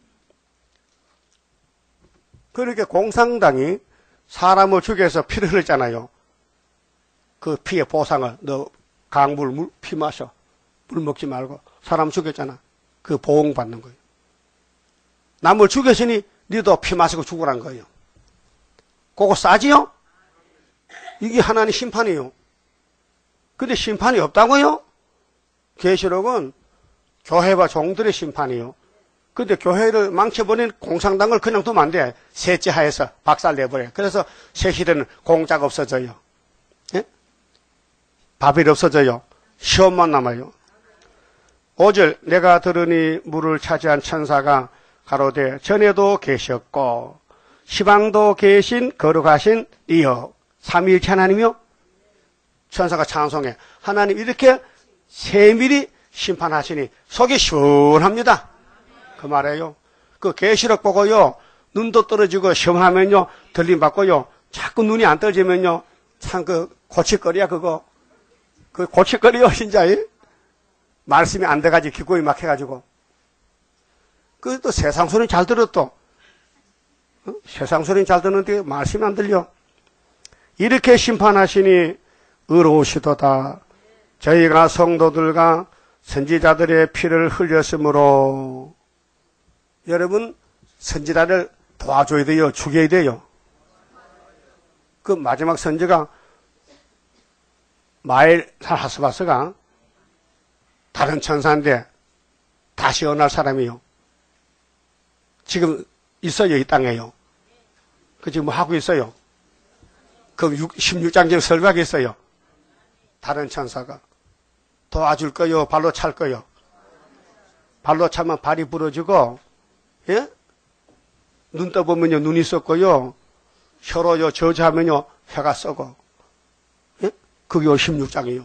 A: 그렇게 공산당이 사람을 죽여서 피를 흘렸잖아요. 그 피의 보상을 너 강물 물, 피 마셔. 물 먹지 말고. 사람 죽였잖아. 그 보응 받는 거예요. 남을 죽였으니 니도 피 마시고 죽으란 거예요. 그거 싸지요? 이게 하나님 심판이에요. 근데 심판이 없다고요? 계시록은 교회와 종들의 심판이에요. 근데 교회를 망쳐버린 공산당을 그냥 두면 안 돼. 셋째 하에서 박살 내버려요. 그래서 새 시대는 공짜가 없어져요. 예? 바벨이 없어져요. 시험만 남아요. 오 절 내가 들으니 물을 차지한 천사가 가로되 전에도 계셨고 시방도 계신 거룩하신 이여 삼위일체 하나님이요. 천사가 찬송해. 하나님 이렇게 세밀히 심판하시니 속이 시원합니다. 그 말이에요. 그 계시록 보고요, 눈도 떨어지고 시험하면요, 들림 받고요, 자꾸 눈이 안 떨어지면요, 참 그 고칠거리야 그거. 그 고칠거리요 진짜. 말씀이 안 돼가지고 기고이 막혀가지고. 그 또 세상 소리 잘 들어 또. 어? 세상 소리 잘 듣는데 말씀이 안 들려. 이렇게 심판하시니 의로우시도다. 저희가 성도들과 선지자들의 피를 흘렸으므로. 여러분, 선지자를 도와줘야 돼요? 죽여야 돼요? 그 마지막 선지가 마엘 하스바스가 다른 천사인데 다시 언할 사람이요. 지금 있어요, 이 땅에요. 그 지금 뭐 하고 있어요? 그 십육 장 전 설교하고 있어요. 다른 천사가. 도와줄 거요? 발로 찰 거요? 발로 차면 발이 부러지고, 예? 눈 떠보면요, 눈이 썩고요. 혀로요, 저주하면요, 혀가 썩어. 예? 그게 십육 장이요.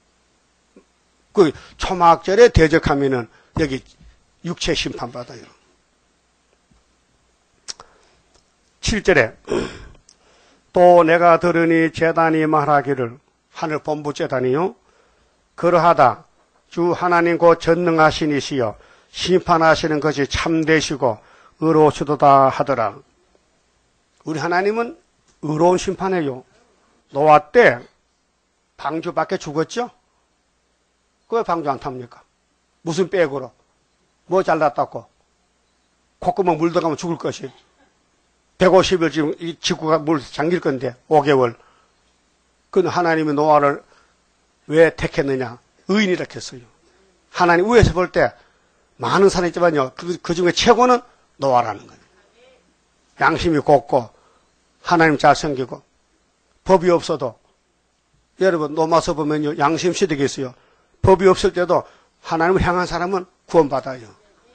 A: 그 초막절에 대적하면은 여기 육체 심판받아요. 칠 절에 또 내가 들으니 제단이 말하기를, 하늘 본부 제단이요, 그러하다 주 하나님 곧 전능하신 이시여 심판하시는 것이 참되시고 의로우시도다 하더라. 우리 하나님은 의로운 심판해요. 노아 때 방주밖에 죽었죠? 왜 방주 안 탑니까? 무슨 백으로? 뭐 잘났다고? 콧구멍 물 들어가면 죽을 것이. 백오십 일 지금 이 지구가 물 잠길 건데, 오 개월. 그 하나님이 노아를 왜 택했느냐? 의인이라 했어요. 하나님 위에서 볼 때 많은 사람이 있지만요. 그, 그 중에 최고는 노아라는 거예요. 양심이 곱고 하나님 잘 섬기고 법이 없어도 여러분 로마서 보면요. 양심 시대가 있어요. 법이 없을 때도 하나님을 향한 사람은 구원받아요.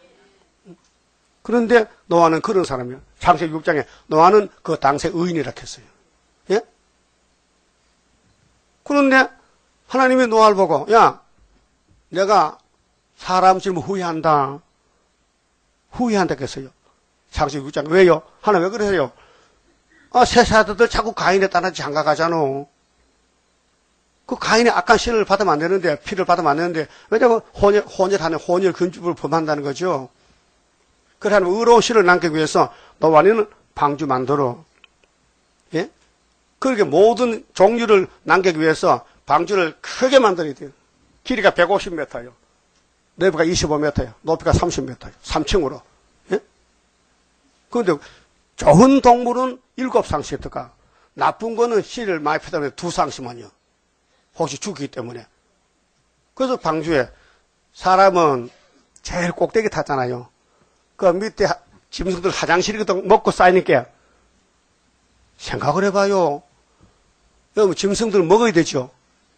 A: 그런데 노아는 그런 사람이에요. 창세기 육 장에 노아는 그 당시 의인이라 했어요. 예? 그런데 하나님이 노아를 보고 야 내가 사람 지금 후회한다. 후회한다 했어요. 창세기 육 장. 왜요? 하나님 왜 그러세요? 아, 셋아들들 자꾸 가인에 따라 장가가잖아. 그 가인의 악한 씨를 받으면 안 되는데, 피를 받으면 안 되는데, 왜 자꾸 혼혈, 혼혈하는 혼혈 근집을 범한다는 거죠? 그래, 하나님 의로운 씨를 남기기 위해서 노아는 방주 만들어. 예? 그렇게 모든 종류를 남기기 위해서 방주를 크게 만들어야 돼요. 길이가 백오십 미터예요. 넓이가 이십오 미터예요. 높이가 삼십 미터예요. 삼 층으로. 예? 그런데 좋은 동물은 일곱 쌍씩 들어가. 나쁜 거는 씨를 많이 피다 두 쌍씩만요. 혹시 죽기 때문에. 그래서 방주에 사람은 제일 꼭대기 탔잖아요. 그 밑에 짐승들 화장실이거든 먹고 쌓이니까 생각을 해봐요. 여러분 짐승들 먹어야 되죠.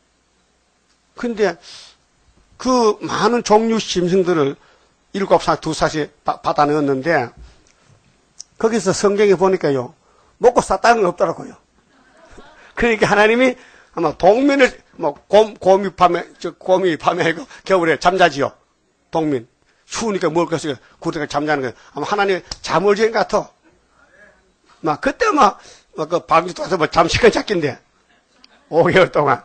A: 근데 그 많은 종류 짐승들을 일곱 쌍, 두 쌍씩 받아 넣었는데 거기서 성경에 보니까요. 먹고 쌌다는 건 없더라고요. 그러니까 하나님이 아마 동민을 뭐 곰, 곰이 밤에 저 곰이 밤에 아니고 겨울에 잠자지요. 동민. 추우니까 먹을 것을 구대가 잠자는 거예요. 아마 하나님 잠을 지은 것 같아. 막 그때 막 그 방주도 와서 뭐 잠시간 잡긴데 오 개월 동안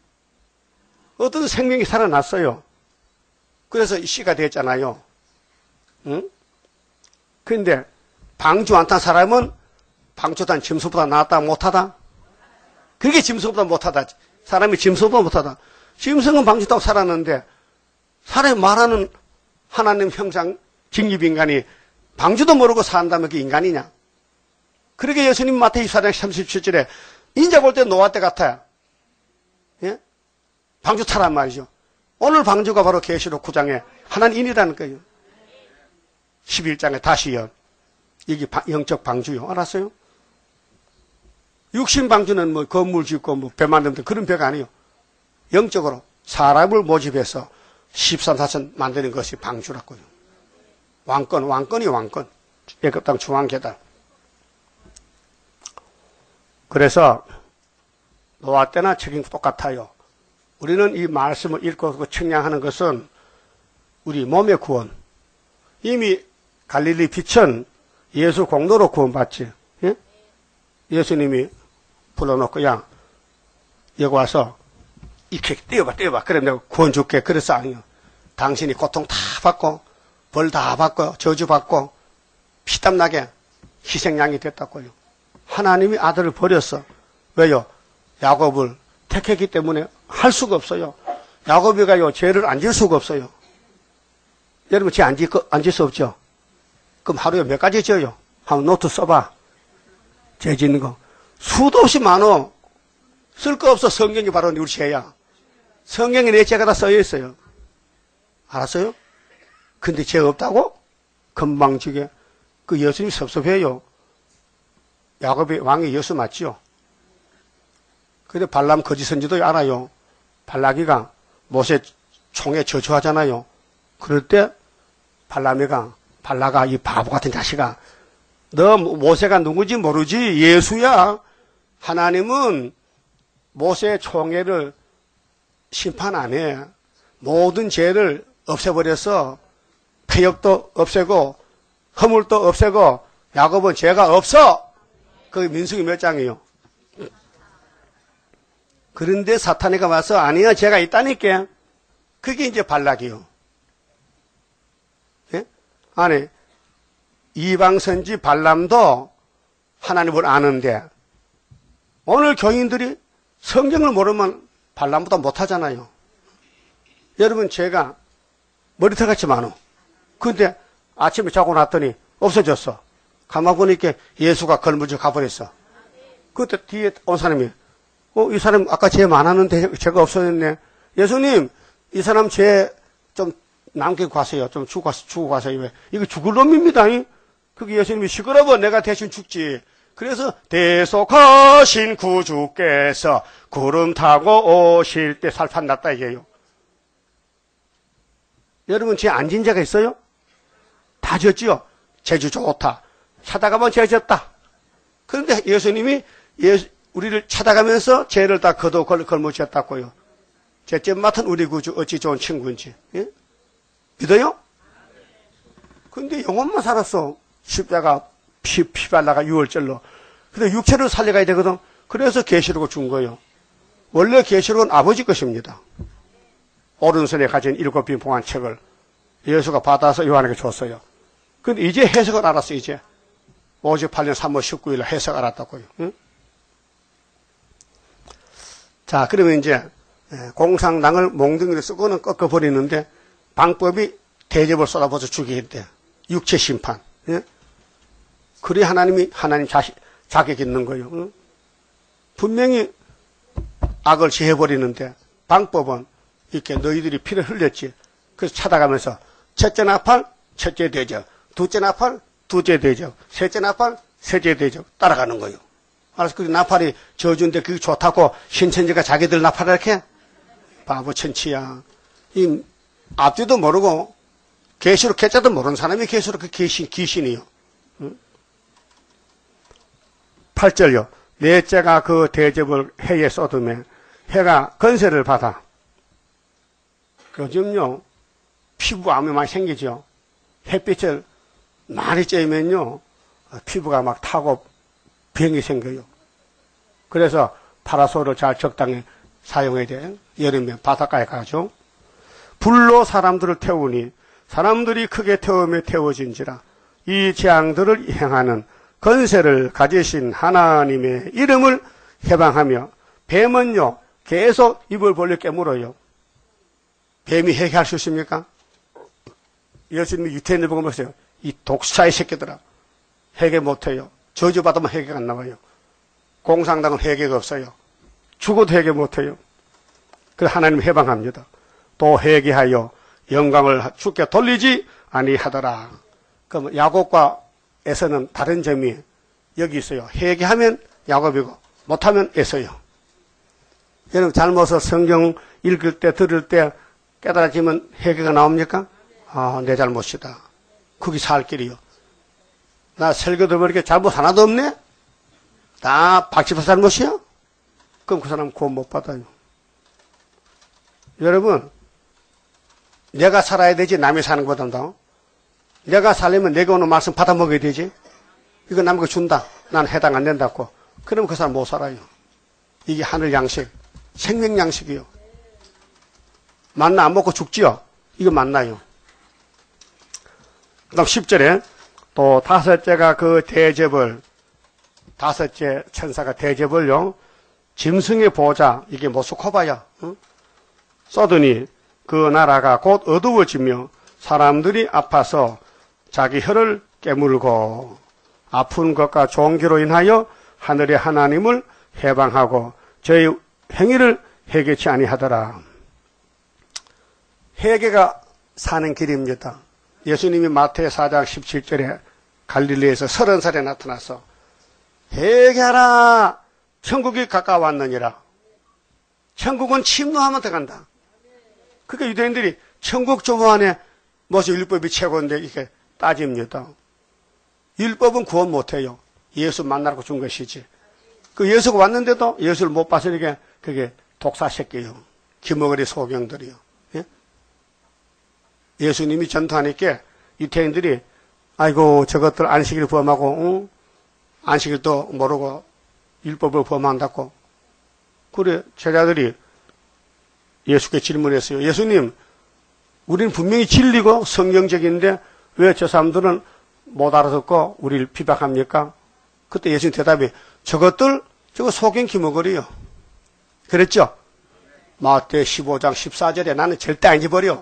A: 어떤 생명이 살아났어요. 그래서 씨가 됐잖아요. 응? 근데 방주 안 탄 사람은 방주단 짐승보다 낫다 못하다? 그게 짐승보다 못하다. 사람이 짐승보다 못하다. 짐승은 방주 타고 살았는데 사람이 말하는 하나님 형상 직립인간이 방주도 모르고 산다면 그게 인간이냐? 그러게 예수님 마태이 사 장 삼십칠 절에 인자 볼 때 노아 때 같아요. 예? 방주 타란 말이죠. 오늘 방주가 바로 계시록 구 장에 하나님이라는 거예요. 십일 장에 다시요. 이게 영적 방주요. 알았어요? 육신 방주는 뭐 건물 짓고 뭐 배 만드는 그런 배가 아니에요. 영적으로 사람을 모집해서 십삼 사천 만드는 것이 방주라고요. 왕권, 왕권이 왕권. 애굽 땅 중앙계단. 그래서 노아 때나 책임 똑같아요. 우리는 이 말씀을 읽고 청량하는 것은 우리 몸의 구원. 이미 갈릴리 빛은 예수 공로로 구원받지. 예? 예수님이 불러놓고 야 여기 와서 이렇게 떼어봐 떼어봐 그래 내가 구원 줄게. 그래서 아니요. 당신이 고통 다 받고 벌 다 받고 저주 받고 피땀나게 희생양이 됐다고요. 하나님이 아들을 버렸어. 왜요? 야곱을 택했기 때문에 할 수가 없어요. 야곱이가요 죄를 안 질 수가 없어요. 여러분 죄 안 질 안 질 수 없죠? 그럼 하루에 몇 가지 지어요? 한번 노트 써봐. 죄 짓는 거. 수도 없이 많어. 쓸 거 없어. 성경이 바로 우리 죄야. 성경에 내 죄가 다 써여 있어요. 알았어요? 근데 죄 없다고? 금방지게. 그 예수님이 섭섭해요. 야곱이 왕이 예수 맞지요? 근데 발람 거짓 선지도 알아요. 발라기가 모세 총에 저주하잖아요. 그럴 때 발람이가 발라가 이 바보 같은 자식아 너 모세가 누구지 모르지? 예수야. 하나님은 모세의 총애를 심판 안 해. 모든 죄를 없애버려서 폐역도 없애고 허물도 없애고 야곱은 죄가 없어. 그게 민수기 몇 장이요? 그런데 사탄이가 와서 아니야 죄가 있다니까. 그게 이제 발락이요. 예? 아니 이방선지 발람도 하나님을 아는데 오늘 교인들이 성경을 모르면 발람보다 못하잖아요. 여러분 제가 머리털같이 많어. 근데 아침에 자고 났더니 없어졌어. 가만 보니까 예수가 걸무져 가버렸어. 그때 뒤에 온 사람이 어, 이 사람 아까 죄 많았는데 죄가 없어졌네. 예수님, 이 사람 죄 좀 남기고 가세요. 좀 주고, 주고 가세요. 왜? 이거 죽을 놈입니다. 그게 예수님이 시끄러워. 내가 대신 죽지. 그래서 대속하신 구주께서 구름 타고 오실 때 살판 났다 이게요. 여러분 죄 안 진 자가 있어요? 다 졌지요. 제주 좋다. 찾아가면 죄 졌다. 그런데 예수님이 예수, 우리를 찾아가면서 죄를 다 거둬 걸머쥐었다고요. 죄죄 맡은 우리 구주 어찌 좋은 친구인지. 예? 믿어요? 근데 영혼만 살았어. 십자가 피, 피 발라가 유월절로. 근데 육체를 살려가야 되거든. 그래서 계시록을 준 거예요. 원래 계시록은 아버지 것입니다. 오른손에 가진 일곱 빈봉한 책을 예수가 받아서 요한에게 줬어요. 근데 이제 해석을 알았어, 이제. 오십팔 년 삼월 십구일 해석 알았다고요. 응? 자, 그러면 이제 공산당을 몽둥이로 쓰고는 꺾어버리는데 방법이 대접을 쏟아부어서 죽이겠대. 육체 심판. 예? 그래 하나님이 하나님 자식, 자격 있는 거예요. 응? 분명히 악을 제해버리는데 방법은 이렇게 너희들이 피를 흘렸지. 그래서 찾아가면서 첫째 나팔, 첫째 대접, 둘째 나팔, 둘째 대접, 셋째 나팔, 셋째 대접 따라가는 거예요. 알았어. 그 나팔이 저주인데 그게 좋다고 신천지가 자기들 나팔을 이렇게? 바보 천치야. 이 앞뒤도 모르고 계시록 개자도 모르는 사람이 계시록 그 귀신, 귀신이요. 응? 팔 절요. 넷째가 그 대접을 해에 쏟으면 해가 건세를 받아. 요즘요, 피부암이 많이 생기죠. 햇빛을 많이 쬐면요, 피부가 막 타고 병이 생겨요. 그래서 파라솔을 잘 적당히 사용해야 돼요. 여름에 바닷가에 가죠. 불로 사람들을 태우니 사람들이 크게 태우며 태워진지라 이 재앙들을 행하는 건세를 가지신 하나님의 이름을 해방하며 뱀은요 계속 입을 벌려 깨물어요. 뱀이 회개할 수 있습니까? 예수님이 유태인들 보고 보세요. 이 독사의 새끼들아 회개 못해요. 저주받으면 회개가 안 나와요. 공산당은 회개가 없어요. 죽어도 회개 못해요. 그래서 하나님 해방합니다. 또 회개하여 영광을 주께 돌리지 아니하더라. 그럼 야곱과 에서는 다른 점이 여기 있어요. 회개하면 야곱이고 못하면 에서요. 여러분 잘못을 성경 읽을 때 들을 때 깨달아지면 회개가 나옵니까? 아, 내 잘못이다. 그게 살 길이요. 나 설교 들어보니까 잘못 하나도 없네? 다 박집사 잘못이야? 그럼 그 사람 구원 못 받아요. 여러분, 내가 살아야 되지 남이 사는 것보다 내가 살려면 내가 오는 말씀 받아 먹어야 되지. 이거 남에게 준다. 난 해당 안 된다고. 그러면 그 사람 못 살아요. 이게 하늘 양식, 생명 양식이요. 만나 안 먹고 죽지요? 이거 맞나요? 그 다음 십 절에 또 다섯째가 그 대접을, 다섯째 천사가 대접을요, 짐승의 보좌, 이게 모스코바야, 응? 쏟으니 그 나라가 곧 어두워지며 사람들이 아파서 자기 혀를 깨물고 아픈 것과 종기로 인하여 하늘의 하나님을 해방하고 저희 행위를 회개치 아니하더라. 회개가 사는 길입니다. 예수님이 마태 사 장 십칠 절에 갈릴리에서 서른 살에 나타나서 회개하라 천국이 가까웠느니라. 천국은 침노하면 들어간다. 그러니까 유대인들이 천국 조문 안에 무엇이 율법이 최고인데 이렇게 따집니다. 율법은 구원 못해요. 예수 만나라고 준 것이지. 그 예수가 왔는데도 예수를 못 봤으니까 그게 독사 새끼요. 기머거리 소경들이요. 예? 예수님이 전도하니까 유태인들이 아이고 저것들 안식일 범하고 응? 안식일도 모르고 율법을 범한다고. 그래 제자들이 예수께 질문했어요. 예수님, 우리는 분명히 진리고 성경적인데 왜 저 사람들은 못 알아듣고 우리를 비박합니까? 그때 예수님 대답이 저것들 저거 소경 기머거리요. 그랬죠? 마태 십오 장 십사 절에 나는 절대 안 잊어버려.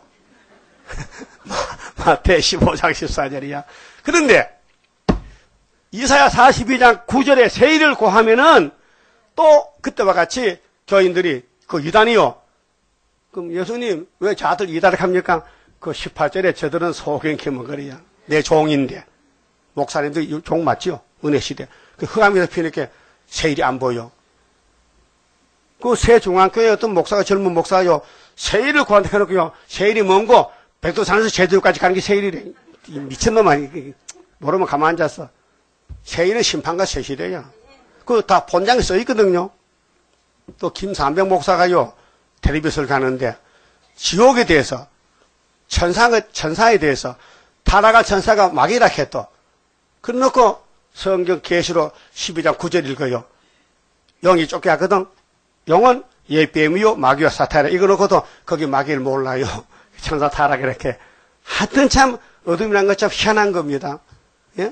A: 마태 십오 장 십사 절이야. 그런데 이사야 사십이 장 구 절에 세일을 고하면은 또 그때와 같이 교인들이 그 유단이요. 그럼 예수님 왜 자들 이다락 합니까? 그 십팔 절에 저들은 소경 캐먹거리야. 내 종인데. 목사님들 종 맞죠? 은혜시대. 그 흑암에서 피니까 세일이 안 보여. 그 새 중앙교회 어떤 목사가 젊은 목사요. 세일을 구한다 해놓고요. 세일이 먼거 백두산에서 제주도까지 가는 게 세일이래. 미친놈 아니. 모르면 가만 앉았어. 세일은 심판과 세시대야. 그거 다 본장에 써 있거든요. 또 김삼병 목사가요. 텔레비전을 가는데 지옥에 대해서 천사, 천사에 대해서 타락할 천사가 마귀라 했도. 그래놓고 성경 계시록 십이 장 구 절 읽어요. 영이 쫓겨하거든. 영은 예뱀이요 마귀와 사탄이라. 이거 놓고도 거기 마귀를 몰라요. 천사 타락 이렇게. 하여튼 참 어둠이란 것 참 희한한 겁니다. 예?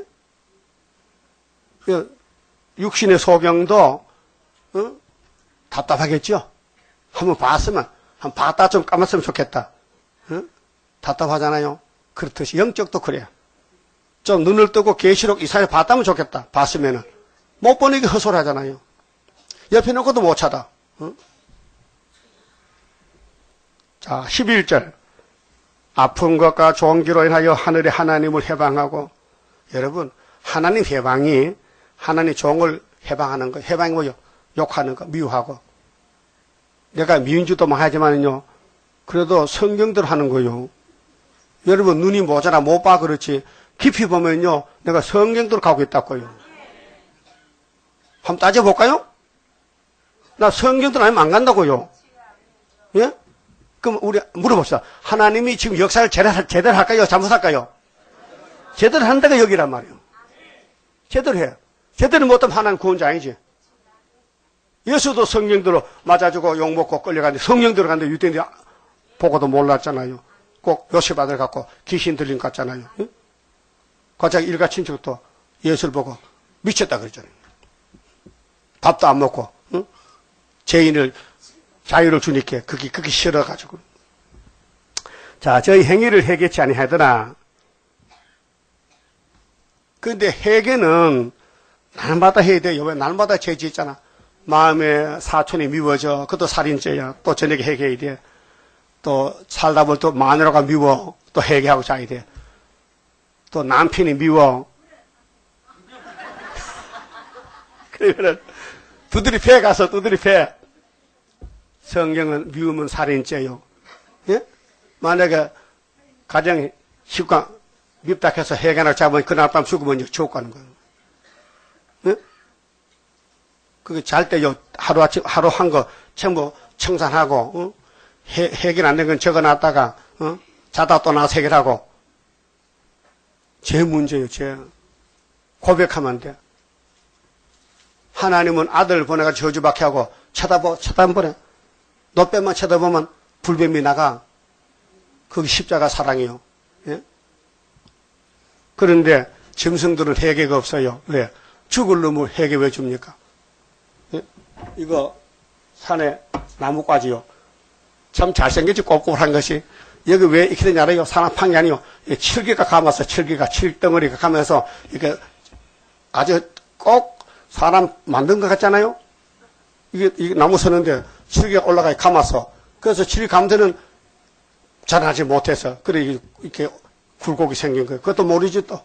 A: 육신의 소경도 어? 답답하겠죠? 한번 봤으면 한번 봤다 좀 까맣으면 좋겠다. 어? 답답하잖아요. 그렇듯이 영적도 그래요. 좀 눈을 뜨고 계시록 이사야 봤다면 좋겠다. 봤으면은 못 보는 게 허술하잖아요. 옆에 놓고도 못 찾아. 어? 자, 십일 절. 아픈 것과 종기로 인하여 하늘의 하나님을 해방하고. 여러분, 하나님 해방이 하나님 종을 해방하는 거. 해방이 뭐요? 욕하는 거, 미워하고. 내가 미운 짓도 하지만요. 그래도 성경대로 하는 거요. 여러분, 눈이 모자라 못 봐 그렇지. 깊이 보면요. 내가 성경대로 가고 있다고요. 한번 따져볼까요? 나 성경대로 아니면 안 간다고요. 예? 그럼 우리 물어봅시다. 하나님이 지금 역사를 제대로, 제대로 할까요? 잘못할까요? 제대로 한다가 여기란 말이에요. 제대로 해. 제대로 못하면 하나님 구원자 아니지. 예수도 성경대로 맞아주고 욕먹고 끌려갔는데 성경대로 갔는데 유대인들이 보고도 몰랐잖아요. 꼭 요셉 아들 갖고 귀신 들린 것 같잖아요. 응? 갑자기 일가 친척도 예수를 보고 미쳤다 그랬잖아요. 밥도 안 먹고 응? 죄인을 자유를 주니까 그게 그게 싫어가지고. 자, 저희 행위를 해결치 아니하더라. 그런데 회개는 날마다 해야 돼요. 왜? 날마다 죄 짓잖아. 마음에 사촌이 미워져. 그것도 살인죄야. 또 저녁에 회개해야 돼. 또 살다 보면 또 마누라가 미워. 또 회개하고 자야 돼. 또 남편이 미워. 그러면은 두드리 패 가서 두드리 패. 성경은 미우면 살인죄요. 예? 만약에 가정 식구가 밉다 해서 회개나 잡으면 그날 밤 죽으면 지옥 가는 거예요. 예? 그게 잘 때요, 하루 아침, 하루 한 거 전부 청산하고, 어? 해, 해결 안 된 건 적어 놨다가, 어? 자다 또 나서 해결하고. 제 문제예요, 제. 고백하면 돼. 하나님은 아들 보내가지고 저주받게 하고, 쳐다보, 쳐다보래. 노뱀만 쳐다보면 불뱀이 나가. 그게 십자가 사랑이요. 예? 그런데 짐승들은 회개가 없어요. 왜? 죽을 놈을 회개 왜 줍니까? 예? 이거 산에 나뭇가지요. 참 잘생겼지, 곱곱한 것이. 여기 왜 이렇게 되냐 알아요? 산악판이 아니요. 칠기가 감았어, 칠기가. 칠덩어리가 감아서 이렇게 아주 꼭 사람 만든 것 같잖아요? 이게, 이게 나무 서는데 칠기가 올라가게 감았어. 그래서 칠기 감대는 자라지 못해서. 그래, 이렇게 굴곡이 생긴 거예요. 그것도 모르지 또.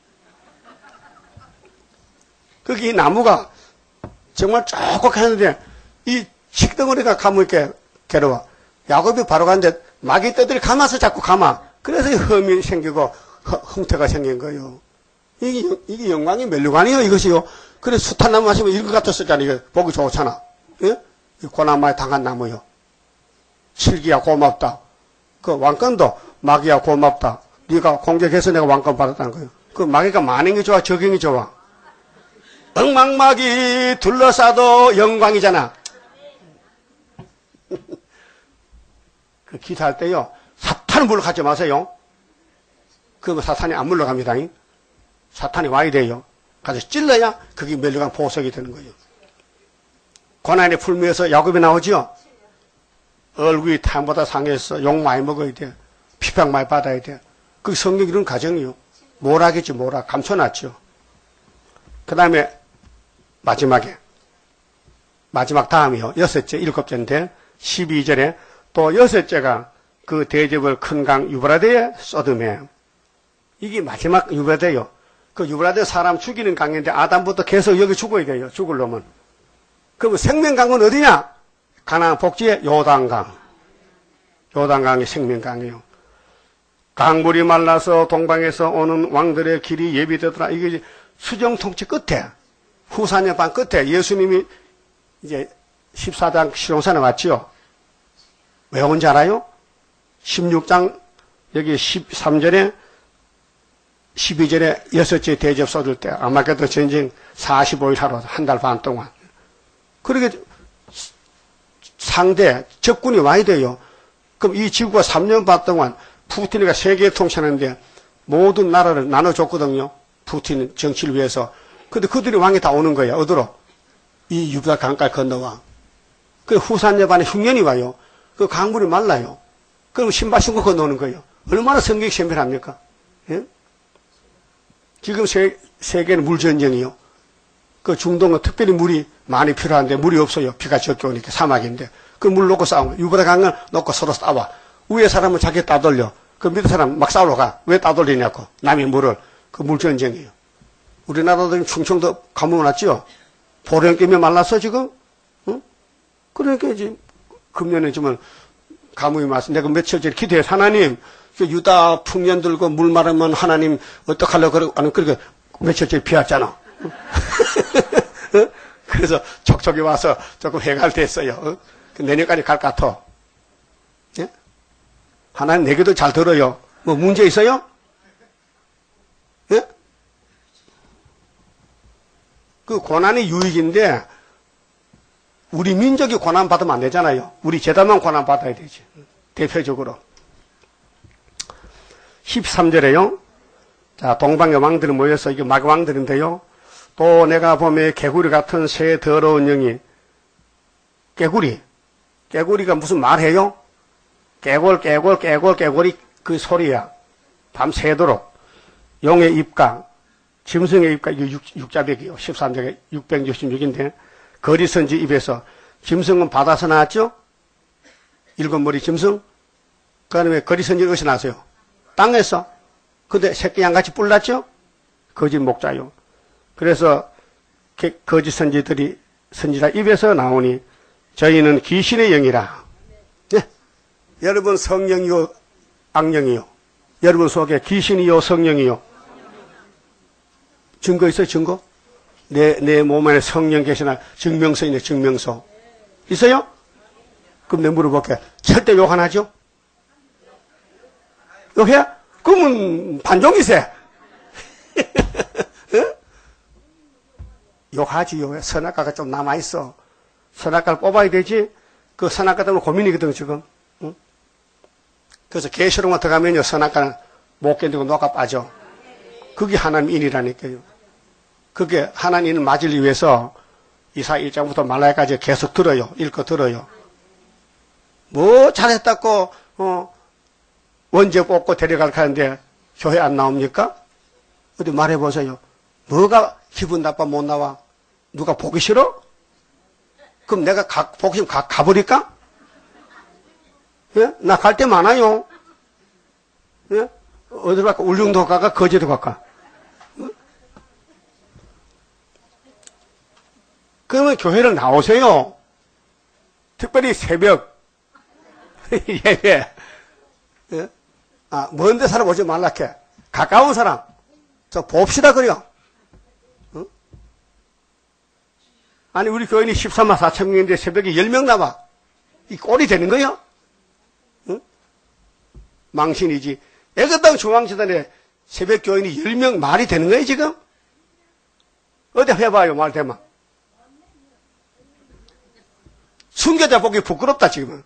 A: 거기 이 나무가 정말 쪼곡하는데 이 칡덩어리가 감을 게 괴로워. 야곱이 바로 갔는데 마귀 떼들이 감아서 자꾸 감아. 그래서 흠이 생기고 흠태가 생긴 거예요. 이게, 이게 영광이 멸류관이에요, 이것이요. 그래 수탄나무 마시면 이런 것 같았었잖아요. 이게 보기 좋잖아. 예? 고난마에 당한 나무요. 칠기야 고맙다. 그 왕권도 마귀야 고맙다. 네가 공격해서 내가 왕권 받았다는 거예요. 그 마귀가 많은 게 좋아, 적은 게 좋아. 엉망마귀 둘러싸도 영광이잖아. 그 기도할 때요, 사탄을 물러가지 마세요. 그러면 사탄이 안 물러갑니다. 사탄이 와야 돼요. 가서 찔러야 그게 멸류관 보석이 되는 거예요. 고난의 풀무에서 야곱이 나오죠. 얼굴이 탕보다 상했어. 욕 많이 먹어야 돼. 피평 많이 받아야 돼. 그 성경 이런 가정이요. 뭘 하겠지, 뭐라. 감춰놨죠. 그 다음에 마지막에 마지막 다음이요. 여섯째, 일곱째인데 십이 절에 또 여섯째가 그 대접을 큰 강 유브라데에 쏟음에. 이게 마지막 유브라데요. 그 유브라데 사람 죽이는 강인데 아담부터 계속 여기 죽어야 돼요. 죽을 놈은. 그럼 생명강은 어디냐? 가나안 복지의 요단강. 요단강이 생명강이에요. 강물이 말라서 동방에서 오는 왕들의 길이 예비되더라. 이게 수정 통치 끝에, 후사년 반 끝에 예수님이 이제 십사 장 시롱산에 왔지요. 왜 온지 알아요? 십육 장 여기 십삼 절에 십이 절에 여섯째 대접 쏟을 때 아마겟도 전쟁 사십오 일 하루 한 달 반 동안. 그러게 상대 적군이 와야 돼요. 그럼 이 지구가 삼 년 반 동안 푸틴이가 세계 통치하는데 모든 나라를 나눠줬거든요. 푸틴 정치를 위해서. 근데 그들이 왕이 다 오는 거야. 어디로? 이 유브라 강가를 건너와. 그 후산여반에 흉년이 와요. 그 강물이 말라요. 그럼 신발 신고 건너오는 거예요. 얼마나 성격이 szem별합니까? 예? 지금 세, 세계는 물전쟁이요. 그 중동은 특별히 물이 많이 필요한데 물이 없어요. 비가 적게 오니까 사막인데. 그 물 놓고 싸우는 거예요. 유브라 강을 놓고 서로 싸워. 위에 사람은 자기 따돌려. 그 밑에 사람 막 싸우러 가. 왜 따돌리냐고. 남의 물을. 그 물전쟁이에요. 우리나라도 충청도 가뭄 났지요. 보령 때문에 말랐어 지금. 응? 그러니까 이제 금년에 지금 가뭄이 왔어. 내가 며칠 전에 기도해서 하나님 유다 풍년 들고 물 마르면 하나님 어떡하려고 하는 그렇게 며칠 전에 비 왔잖아. 응? 그래서 촉촉이 와서 조금 해갈 됐어요. 응? 내년까지 갈 것 같아. 예? 하나님 내게도 잘 들어요. 뭐 문제 있어요? 예? 그 고난이 유익인데 우리 민족이 고난 받으면 안 되잖아요. 우리 제자만 고난 받아야 되지. 대표적으로. 십삼 절에요. 자, 동방의 왕들이 모여서 이게 막 왕들인데요. 또 내가 보면 개구리 같은 새 더러운 영이 개구리. 개구리가 무슨 말해요? 깨골 깨골 깨골 깨골이 그 소리야. 밤새도록. 용의 입과 짐승의 입과 이게 육자백이요. 십삼 절에 육백육십육인데 거리선지 입에서 짐승은 바다에서 나왔죠? 일곱 머리 짐승. 그 다음에 거리선지 어디서 나왔어요? 땅에서. 근데 새끼 양같이 뿔났죠? 거짓 목자요. 그래서 거짓 선지들이 선지자 입에서 나오니 저희는 귀신의 영이라. 네? 여러분 성령이요 악령이요. 여러분 속에 귀신이요 성령이요. 증거 있어요? 증거? 내, 내 몸 안에 성령 계시나 증명서 있네. 증명서 있어요? 그럼 내가 물어볼게. 절대 욕 안 하죠? 욕해? 그러면 반종이세. 응? 욕하지. 욕해. 선악과가 좀 남아있어. 선악과를 뽑아야 되지. 그 선악과 때문에 고민이거든 지금. 응? 그래서 계시록만 들어가면요 선악과는 못 견디고 녹아 빠져. 그게 하나님 인이라니까요. 그게 하나님 인을 맞으기 위해서 이사 일 장부터 말라기까지 계속 들어요. 읽고 들어요. 뭐 잘했다고 어, 원죄 뽑고 데려갈까 하는데 교회 안 나옵니까? 어디 말해보세요. 뭐가 기분 나빠 못 나와? 누가 보기 싫어? 그럼 내가 가, 보기 싫으면 가, 가버릴까? 예? 나 갈 데 많아요. 예? 어디로 갈까? 울릉도 갈까? 거제도 갈까? 어? 그러면 교회를 나오세요. 특별히 새벽 예배. 예? 아, 먼데 사람 오지 말라케. 가까운 사람. 저 봅시다 그래요. 어? 아니 우리 교인이 십삼만 사천 명인데 새벽에 열 명 나와. 이 꼴이 되는 거예요? 어? 망신이지. 애것당 중앙재단에 새벽 교인이 열 명 말이 되는 거예요 지금? 어디 해봐요 말 대만. 순교자 보기 부끄럽다 지금은.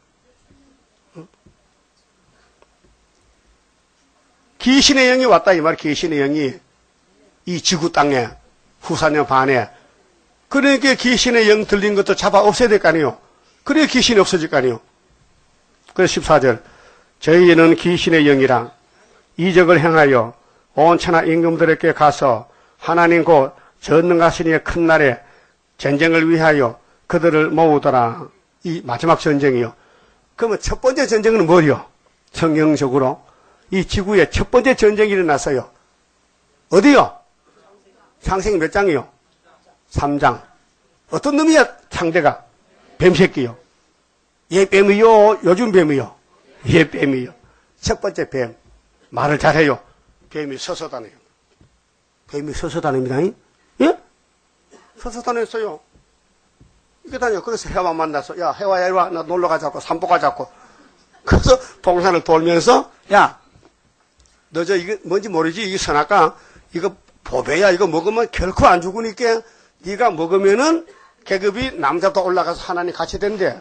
A: 귀신의 영이 왔다 이 말. 귀신의 영이 이 지구 땅에 후사년 반에. 그러니까 귀신의 영 들린 것도 잡아 없애야 될 거 아니에요. 그래야 귀신이 없어질 거 아니에요. 그래서 십사 절 저희는 귀신의 영이랑 이적을 행하여 온 천하 임금들에게 가서 하나님 곧 전능하신 이의 큰 날에 전쟁을 위하여 그들을 모으더라. 이 마지막 전쟁이요. 그러면 첫 번째 전쟁은 뭐요? 성경적으로 이 지구에 첫 번째 전쟁이 일어났어요. 어디요? 창세기 몇 장이요? 삼 장. 어떤 놈이야 상대가? 뱀새끼요. 얘 뱀이요? 요즘 뱀이요? 얘 뱀이요. 첫 번째 뱀. 말을 잘해요. 뱀이 서서 다녀요. 뱀이 서서 다닙니다. 예? 서서 다녔어요. 이렇게 다녀요. 그래서 해와 만나서, 야, 해와야, 이리 와. 나 놀러 가자고, 산보 가자고. 그래서 동산을 돌면서, 야, 너 저, 이거 뭔지 모르지? 이게 선악과, 이거 보배야. 이거 먹으면 결코 안 죽으니까, 네가 먹으면은 계급이 남자도 올라가서 하나님 같이 된대.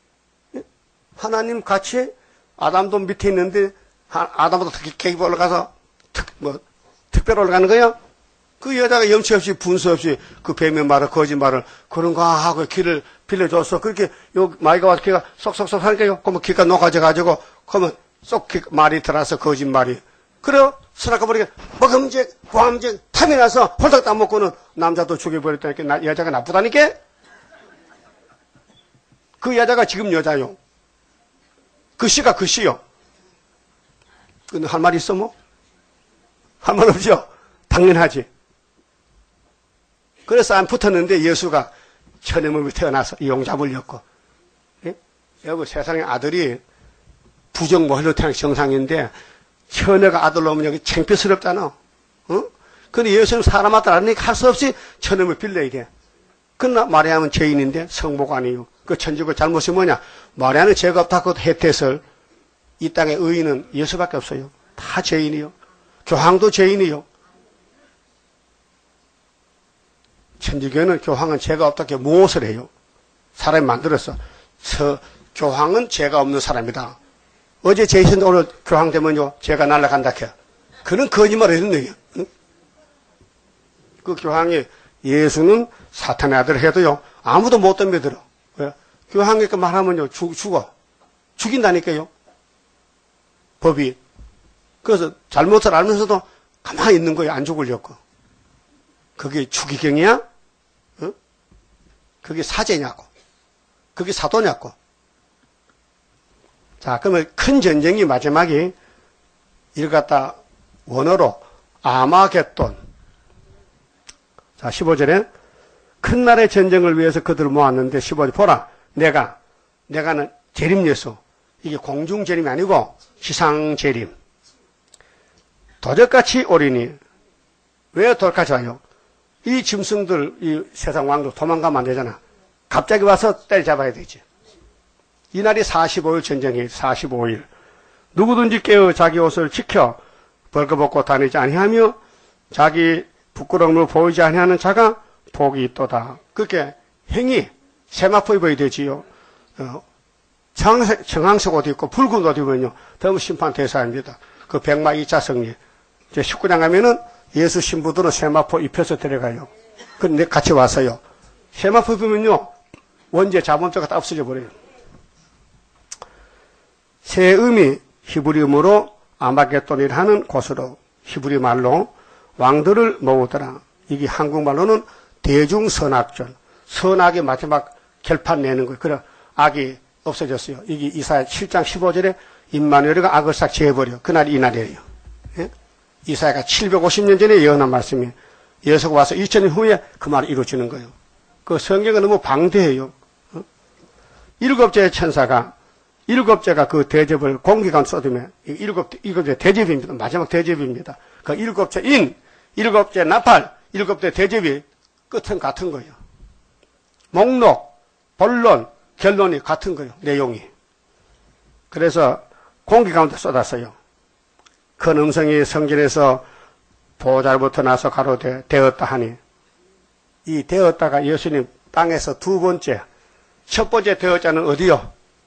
A: 하나님 같이 아담도 밑에 있는데, 아담도 계급이 올라가서, 특, 뭐, 특별히 올라가는 거야? 그 여자가 염치 없이 분수 없이 그 뱀의 말을 거짓말을 그런가 하고 길을 빌려줘서 그렇게 요 마이가 와서 걔가 쏙쏙쏙 하니까요. 그러면 기가 녹아져가지고 그러면 쏙 말이 들어서 거짓말이. 그래요. 선악과 버리게 먹음직, 고함직, 탐이 나서 홀딱 따먹고는 남자도 죽여버렸다니까 나, 여자가 나쁘다니까? 그 여자가 지금 여자요. 그 씨가 그 씨요. 근데 할 말 있어 뭐? 할 말 없죠? 당연하지. 그래서 안 붙었는데 예수가 천의 몸에 태어나서 용잡으려고. 예? 여보 세상에 아들이 부정모혈로 태어난 정상인데 처녀가 아들 오면 여기 창피스럽잖아. 어? 근데 예수는 사람 아들 아니니까 할 수 없이 천의 몸을 빌려야 돼. 그러나 마리아는 죄인인데 성모가 아니에요. 그 천주교 잘못이 뭐냐? 마리아는 죄가 없다고 해태설 이 땅의 의인은 예수밖에 없어요. 다 죄인이요. 교황도 죄인이요. 천주교는 교황은 죄가 없다고 무엇을 해요? 사람이 만들었어. 서, 교황은 죄가 없는 사람이다. 어제 죄 있었는데 오늘 교황 되면요, 죄가 날아간다 해. 그는 거짓말을 했는 거예요. 응? 그 교황이 예수는 사탄의 아들 해도요, 아무도 못 덤벼들어. 왜? 교황이니까 말하면요, 죽, 죽어. 죽인다니까요. 법이. 그래서 잘못을 알면서도 가만히 있는 거예요. 안 죽으려고. 그게 추기경이야? 어? 그게 사제냐고. 그게 사도냐고. 자, 그러면 큰 전쟁이 마지막에 이를 갖다 원어로 아마겟돈. 자, 십오 절에 큰 날의 전쟁을 위해서 그들을 모았는데 십오 절 보라. 내가, 내가는 재림예수. 이게 공중재림이 아니고 지상재림. 도적같이 오리니. 왜 도적같이 와요? 이 짐승들, 이 세상 왕들 도망가면 안 되잖아. 갑자기 와서 때려잡아야 되지. 이날이 사십오 일 전쟁이에요. 사십오 일. 누구든지 깨어 자기 옷을 지켜 벌거벗고 다니지 아니하며 자기 부끄러움을 보이지 아니하는 자가 복이 있도다. 그렇게 행위, 세마포 입어야 되지요. 어, 청, 청황색 옷 입고 붉은 옷 입으면요. 더무 심판 대사입니다. 그 백마 이 차 승리. 이제 십구 장 가면은 예수 신부들은 세마포 입혀서 데려가요. 근데 같이 왔어요. 세마포 입으면요. 원죄 자본죄가 다 없어져 버려요. 새 음이 히브리음으로 아마겟돈이라 하는 곳으로 히브리 말로 왕들을 모으더라. 이게 한국말로는 대중선악전. 선악의 마지막 결판 내는 거예요. 그래 악이 없어졌어요. 이게 이사야 칠 장 십오 절에 임마누엘이가 악을 싹 제해버려. 그날이 이날이에요. 예? 이사야가 칠백오십 년 전에 예언한 말씀이 예수가 와서 이천 년 후에 그 말이 이루어지는 거예요. 그 성경은 너무 방대해요. 어? 일곱째 천사가 일곱째가 그 대접을 공기 가운데 쏟으면 일곱, 일곱째 대접입니다. 마지막 대접입니다. 그 일곱째 인, 일곱째 나팔, 일곱째 대접이 끝은 같은 거예요. 목록, 본론, 결론이 같은 거예요. 내용이. 그래서 공기 가운데 쏟았어요. 큰 음성이 성전에서 보좌로부터 나서 가로되 되었다 하니 이 되었다가 예수님 땅에서 두 번째 첫 번째 되었자는 어디요?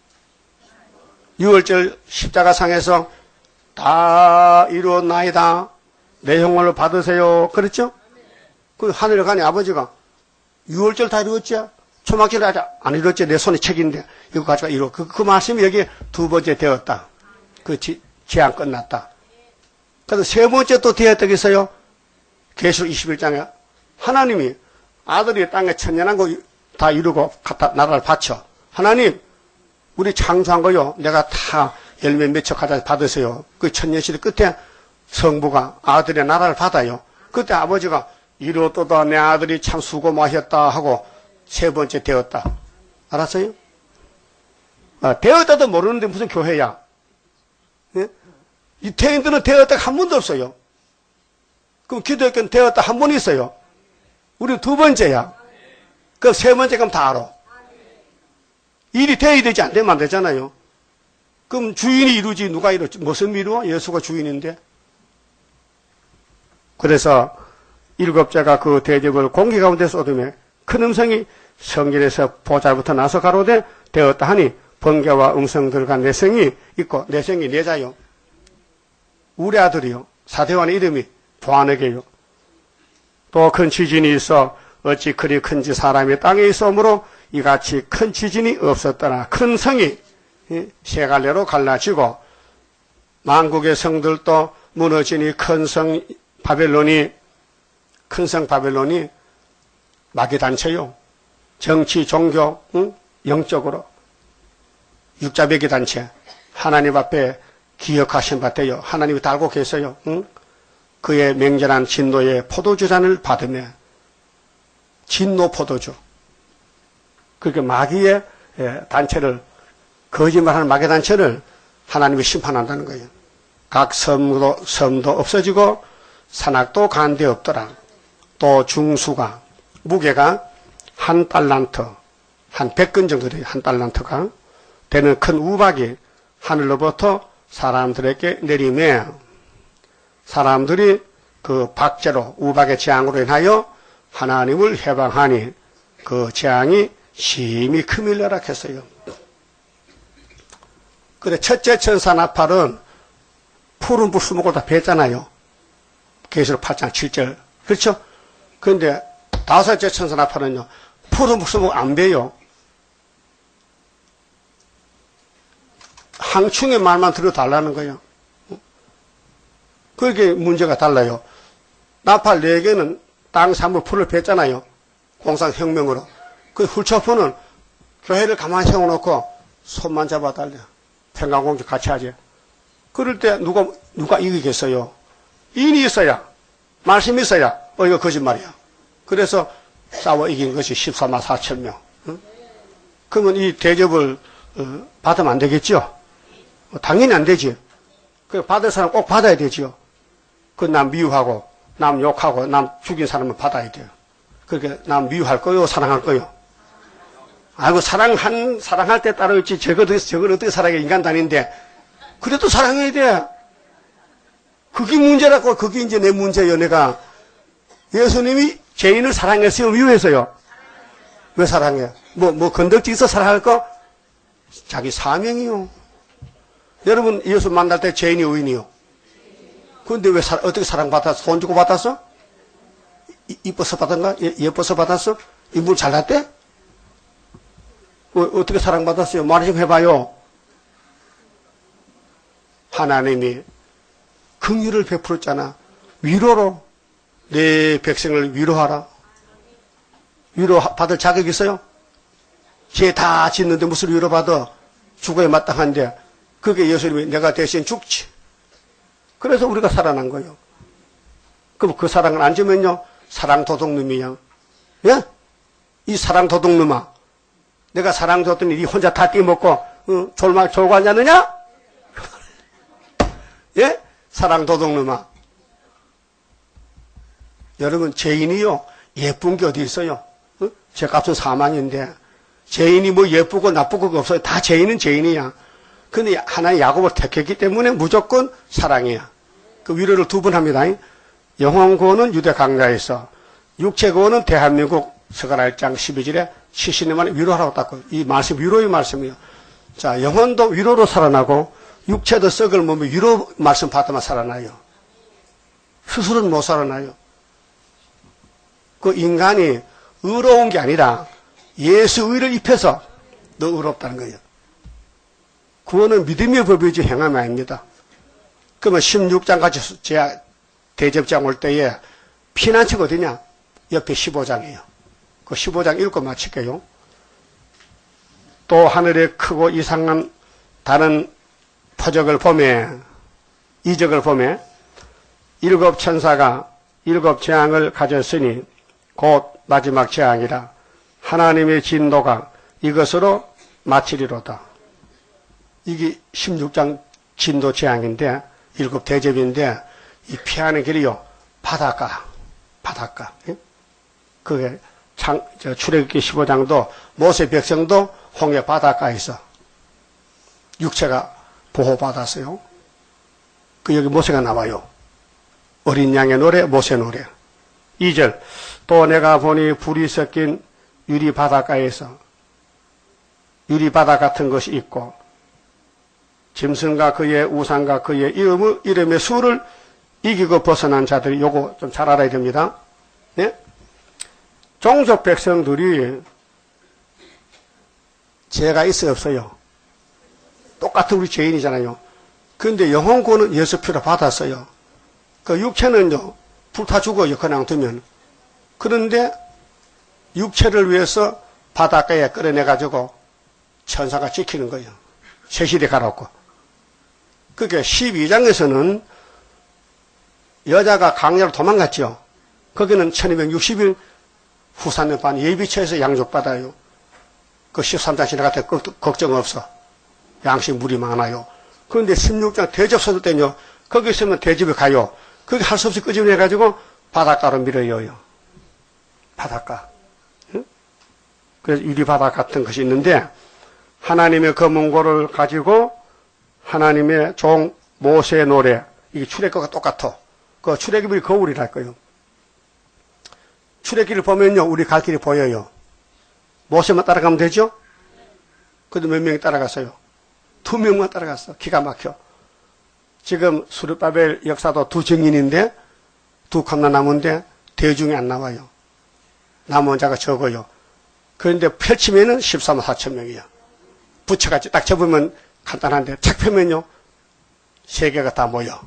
A: 유월절 십자가상에서 다 이루었나이다. 내 영혼을 받으세요. 그랬죠? 그 하늘에 가니 아버지가 유월절 다 이루었지? 초막절 안 이루었지? 내 손에 책인데 이거 가지고 이루. 그, 그 말씀이 여기 두 번째 되었다. 그 지, 제한 끝났다. 그래서 세 번째 또 되었다고 했어요. 계시록 이십일 장에 하나님이 아들이 땅에 천년한 거 다 이루고 갖다 나라를 바쳐. 하나님 우리 창조한 거요. 내가 다 열매 맺혀 가자 받으세요. 그 천년시대 끝에 성부가 아들의 나라를 받아요. 그때 아버지가 이로또다 내 아들이 참 수고 마셨다 하고 세 번째 되었다. 알았어요? 아, 되었다도 모르는데 무슨 교회야? 예? 이 태인들은 되었다 한 번도 없어요. 그럼 기독교는 되었다 한 번 있어요. 우리 두 번째야. 그 세 번째 그럼 다 알아. 일이 돼야 되지 안 되면 안 되잖아요. 그럼 주인이 이루지 누가 이루지? 무슨 이루어? 예수가 주인인데. 그래서 일곱째가 그 대접을 공기 가운데 쏟으며 큰 음성이 성전에서 보좌부터 나서 가로되 되었다 하니 번개와 음성들과 내성이 있고 내성이 내자요. 우리 아들이요. 사대왕의 이름이 보아내게요. 또 큰 지진이 있어 어찌 그리 큰지 사람이 땅에 있으므로 이같이 큰 지진이 없었더라. 큰 성이 세 갈래로 갈라지고 만국의 성들도 무너지니 큰 성 바벨론이 큰 성 바벨론이 마귀단체요. 정치, 종교, 응? 영적으로 육자배기 단체. 하나님 앞에 기억하신 바 되요. 하나님이 다 알고 계세요. 응? 그의 맹렬한 진노의 포도주잔을 받으며 진노 포도주. 그렇게 마귀의 단체를 거짓말하는 마귀 단체를 하나님이 심판한다는 거예요. 각 섬도 섬도 없어지고 산악도 간데 없더라. 또 중수가 무게가 한 달란트, 한 백 근 정도 돼요. 한 달란트가 되는 큰 우박이 하늘로부터 사람들에게 내리며 사람들이 그 박제로 우박의 재앙으로 인하여 하나님을 해방하니 그 재앙이 심히 크밀려라 했어요. 그래 첫째 천사 나팔은 푸른 불수목을 다 뱉잖아요. 계시록 팔 장 칠 절. 그렇죠? 그런데 다섯째 천사 나팔은요. 푸른 불수목 안 베요. 항충의 말만 들어달라는 거예요. 그게 문제가 달라요. 나팔 네 개는 땅 산물 풀을 뱉잖아요. 공산혁명으로. 그 훌초포는 교회를 가만히 세워놓고 손만 잡아달래. 평강공주 같이 하지. 그럴 때 누가, 누가 이기겠어요? 인이 있어야, 말씀이 있어야, 어, 이거 거짓말이야. 그래서 싸워 이긴 것이 십사만 사천 명. 응? 그러면 이 대접을 어, 받으면 안 되겠죠? 어, 당연히 안 되지. 그 받을 사람 꼭 받아야 되지요. 그 남 미워하고, 남 욕하고, 남 죽인 사람은 받아야 돼요. 그렇게 남 미워할 거요, 사랑할 거요. 아이고, 사랑한, 사랑할 때 따로 있지. 저거, 저걸 어떻게 사랑해, 인간단인데. 그래도 사랑해야 돼. 그게 문제라고, 그게 이제 내 문제예요, 내가. 예수님이 죄인을 사랑했어요, 미워했어요? 왜 사랑해? 뭐, 뭐, 건덕지 있어 사랑할 거? 자기 사명이요. 여러분, 예수 만날 때 죄인이 의인이요. 그런데 왜, 사, 어떻게 사랑받았어? 돈 주고 받았어? 이, 이뻐서 받았나? 예, 예뻐서 받았어? 인물 잘났대? 어, 어떻게 사랑받았어요? 말 좀 해봐요. 하나님이 긍휼을 베풀었잖아. 위로로 내 백성을 위로하라. 위로 받을 자격 있어요? 죄 다 짓는데 무슨 위로받아? 죽어야 마땅한데 그게 예수님이 내가 대신 죽지. 그래서 우리가 살아난 거예요. 그럼 그 사랑을 안 주면요 사랑 도둑놈이야. 예? 이 사랑 도둑놈아, 내가 사랑 줬더니 니 혼자 다 떼먹고 어, 졸말 졸고 앉았느냐? 예? 사랑 도둑놈아. 여러분, 죄인이요 예쁜 게 어디 있어요? 어? 죄값은 사망인데 죄인이 뭐 예쁘고 나쁘고 없어요. 다 죄인은 죄인이야. 근데 하나의 야곱을 택했기 때문에 무조건 사랑이야. 그 위로를 두 번 합니다. 영혼 구원은 유대 강가에서, 육체 구원은 대한민국 서가라 일 장 십이 절에 칠십 년 만에 위로하라고 닦고, 이 말씀 위로의 말씀이에요. 자, 영혼도 위로로 살아나고 육체도 썩을 몸이 위로 말씀 받아만 살아나요. 스스로는 못 살아나요. 그 인간이 의로운 게 아니라 예수 의를 입혀서 너 의롭다는 거예요. 구원은 믿음의 법이지 행함이 아닙니다. 그러면 십육 장까지 제 대접장 올 때에 피난처가 어디냐? 옆에 십오 장이에요. 그 십오 장 읽고 마칠게요. 또 하늘에 크고 이상한 다른 표적을 보매, 이적을 보매, 일곱 천사가 일곱 재앙을 가졌으니 곧 마지막 재앙이라. 하나님의 진노가 이것으로 마치리로다. 이게 십육 장 진도 재앙인데, 일곱 대접인데, 이 피하는 길이요, 바닷가, 바닷가. 그게 장, 저 출애굽기 십오 장도 모세 백성도 홍해 바닷가에 있어. 육체가 보호받았어요. 그 여기 모세가 나와요. 어린 양의 노래, 모세 노래. 이 절, 또 내가 보니 불이 섞인 유리 바닷가에서 유리 바다 같은 것이 있고 짐승과 그의 우상과 그의 이름의, 이름의 수를 이기고 벗어난 자들이, 요거 좀 잘 알아야 됩니다. 네? 종족 백성들이 죄가 있어 없어요? 똑같은 우리 죄인이잖아요. 그런데 영혼구원은 예수 피로 받았어요. 그 육체는요, 불타 죽어요, 그냥 두면. 그런데 육체를 위해서 바닷가에 끌어내가지고 천사가 지키는 거예요. 세실에 가라고. 그게 십이 장에서는 여자가 강야로 도망갔죠. 거기는 천이백육십 일 후산의 반 예비처에서 양육받아요. 그 십삼 장 지나갈 때 걱정 없어. 양식 물이 많아요. 그런데 십육 장 대접 서줄 때는요, 거기 있으면 대접에 가요. 거기 할 수 없이 끄집어내가지고 바닷가로 밀어요. 바닷가. 응? 그래서 유리바다 같은 것이 있는데, 하나님의 검은고를 가지고 하나님의 종 모세의 노래, 이게 출애굽과 똑같아. 그 출애굽이 거울이랄 거예요. 출애굽을 보면요, 우리 갈 길이 보여요. 모세만 따라가면 되죠? 그래도 몇 명이 따라갔어요? 두 명만 따라갔어. 기가 막혀. 지금 수르바벨 역사도 두 증인인데, 두 컵나 남은데, 대중이 안 나와요. 남은 자가 적어요. 그런데 펼치면은 십삼만 사천 명이야. 부채같이 딱 접으면 간단한데, 착 펴면요, 세 개가 다 모여.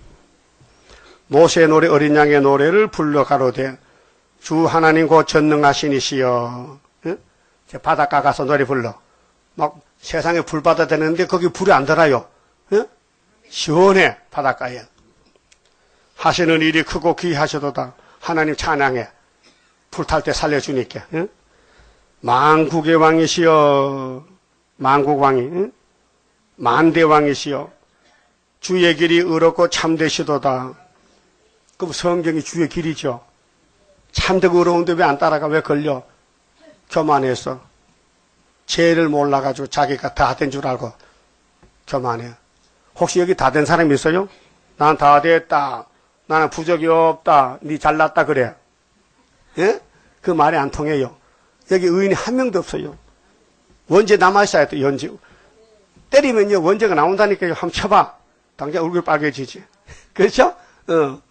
A: 모세의 노래, 어린 양의 노래를 불러 가로되, 주 하나님 곧 전능하시니시여. 응? 바닷가 가서 노래 불러. 막 세상에 불바다 되는데 거기 불이 안 들어요. 응? 시원해, 바닷가에. 하시는 일이 크고 귀하셔도다. 하나님 찬양해. 불탈 때 살려주니까. 응? 만국의 왕이시여. 만국 왕이. 응? 만대 왕이시여. 주의 길이 의롭고 참되시도다. 그럼 성경이 주의 길이죠. 참되고 의로운데 왜 안 따라가? 왜 걸려? 교만해서. 죄를 몰라가지고 자기가 다 된 줄 알고 교만해. 혹시 여기 다 된 사람이 있어요? 난 다 됐다. 나는 부적이 없다. 니 잘났다 그래. 예? 그 말이 안 통해요. 여기 의인이 한 명도 없어요. 원죄 남아있어야 돼, 원죄. 때리면요, 원죄가 나온다니까요. 한번 쳐봐. 당장 얼굴 빨개지지. 그렇죠? 어.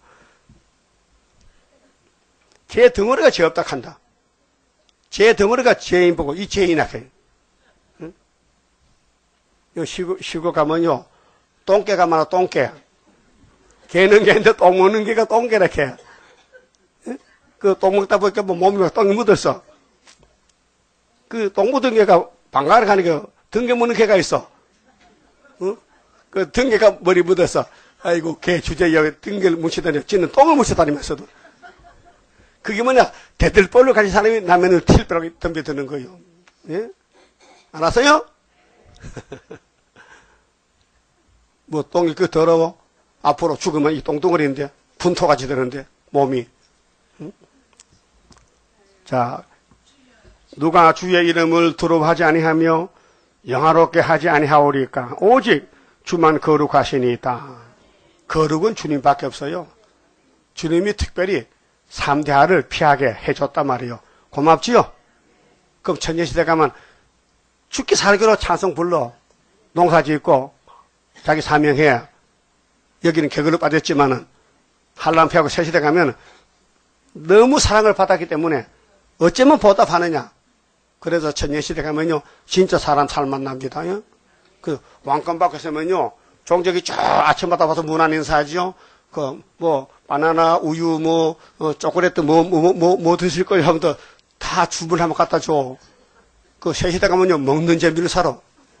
A: 제 덩어리가 죄 없다 한다. 제 덩어리가 죄인 보고 이 죄인 앞에. 응? 요 시골, 시골 가면요, 똥개가 많아, 똥개. 개는 개인데 똥 먹는 개가 똥개라 개. 응? 그 똥 먹다 보니까 뭐 몸이 똥이 묻었어. 그 똥 묻은 개가 방가를 가니까 등개 묻는 개가 있어. 응? 그 등개가 머리 묻었어. 아이고, 개 주제 여기 등개를 묻히다니, 지는 똥을 묻혀다니면서도. 그게 뭐냐, 대들벌로 가진 사람이 라면을 틸더라고 덤벼드는 거예요. 예? 알았어요? 뭐, 똥이 그 더러워? 앞으로 죽으면 이 똥덩어리인데, 분토같이 되는데, 몸이. 응? 자, 누가 주의 이름을 두려워하지 아니하며, 영화롭게 하지 아니하오리까? 오직 주만 거룩하시니이다. 거룩은 주님밖에 없어요. 주님이 특별히 삼대하를 피하게 해줬단 말이에요. 고맙지요? 그럼 천년시대 가면 죽기 살기로 찬송 불러. 농사 짓고 자기 사명해. 여기는 개그로 빠졌지만은 한람 피하고 새시대 가면 너무 사랑을 받았기 때문에 어쩌면 보답하느냐. 그래서 천년시대 가면요, 진짜 사람 잘 만납니다. 예? 그 왕권 받고 있으면요, 종족이 쭉 아침마다 와서 문안 인사하지요. 그, 뭐, 바나나, 우유, 뭐, 어, 초콜릿, 뭐, 뭐, 뭐, 뭐 드실 거예요? 하면 다 주문하면 갖다 줘. 그 새시대 가면요, 먹는 재미를 살아.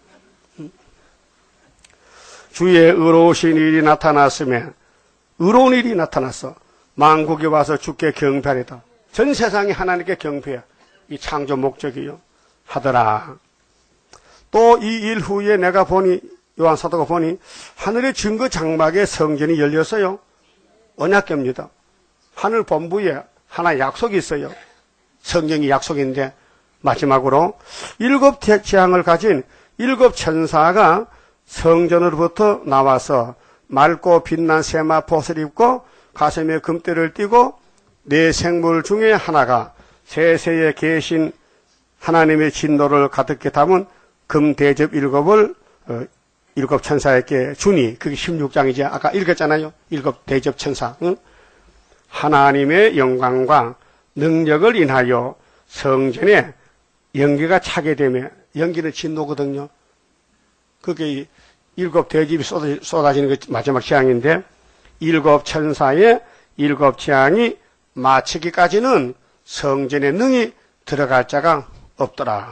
A: 주의 의로우신 일이 나타났으면, 의로운 일이 나타났어. 만국에 와서 주께 경배하리다. 전 세상이 하나님께 경배해. 이 창조 목적이요. 하더라. 또 이 일 후에 내가 보니, 요한 사도가 보니, 하늘의 증거 장막에 성전이 열렸어요. 언약궤입니다. 하늘 본부에 하나 약속이 있어요. 성경이 약속인데, 마지막으로 일곱 재앙을 가진 일곱 천사가 성전으로부터 나와서 맑고 빛난 세마 벗을 입고 가슴에 금대를 띠고 네 생물 중에 하나가 세세에 계신 하나님의 진노를 가득히 담은 금대접 일곱을 어, 일곱 천사에게 주니, 그게 십육 장이지. 아까 읽었잖아요. 일곱 대접 천사. 응? 하나님의 영광과 능력을 인하여 성전에 연기가 차게 되면, 연기는 진노거든요. 그게 일곱 대접이 쏟아지는 게 마지막 재앙인데, 일곱 천사의 일곱 재앙이 마치기까지는 성전에 능히 들어갈 자가 없더라.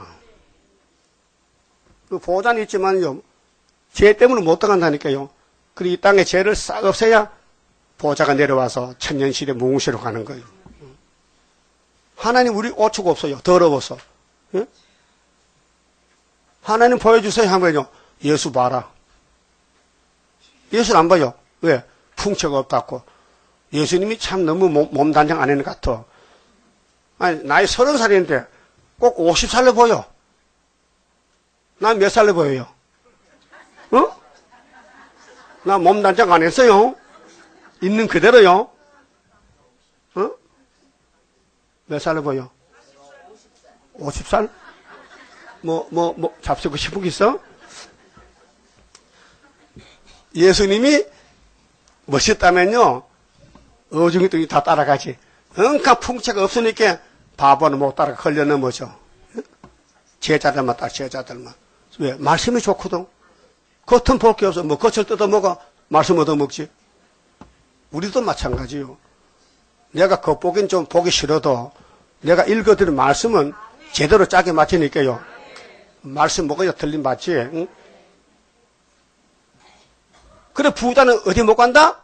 A: 그 보호자는 있지만요, 죄 때문에 못 들어간다니까요. 그리고 이 땅에 죄를 싹 없애야 보호자가 내려와서 천년시대 무궁시로 가는 거예요. 하나님 우리 오추가 없어요. 더러워서. 예? 하나님 보여주세요 하면요, 예수 봐라. 예수를 안 봐요. 왜? 풍채가 없다고. 예수님이 참 너무 몸, 몸단장 안 하는 것 같아. 아니, 나이 서른 살인데 꼭 오십 살로 보여. 난 몇 살로 보여요? 어? 나 몸단장 안 했어요. 있는 그대로요. 어? 몇 살로 보여? 오십 살? 뭐, 뭐, 뭐, 잡수고 싶은 게 있어? 예수님이 멋있다면요, 어중이 또 다 따라가지. 그러니까 풍채가 없으니까 바보는 못 따라가 걸려넘어져. 제자들만 따라, 제자들만. 왜? 말씀이 좋거든. 겉은 볼 게 없어. 뭐 겉을 뜯어먹어. 말씀 얻어먹지. 우리도 마찬가지요. 내가 겉보긴 좀 보기 싫어도 내가 읽어드린 말씀은 제대로 짜게 맞추니까요. 말씀 먹어야 틀린 맞지. 응? 그래, 부자는 어디 못 간다?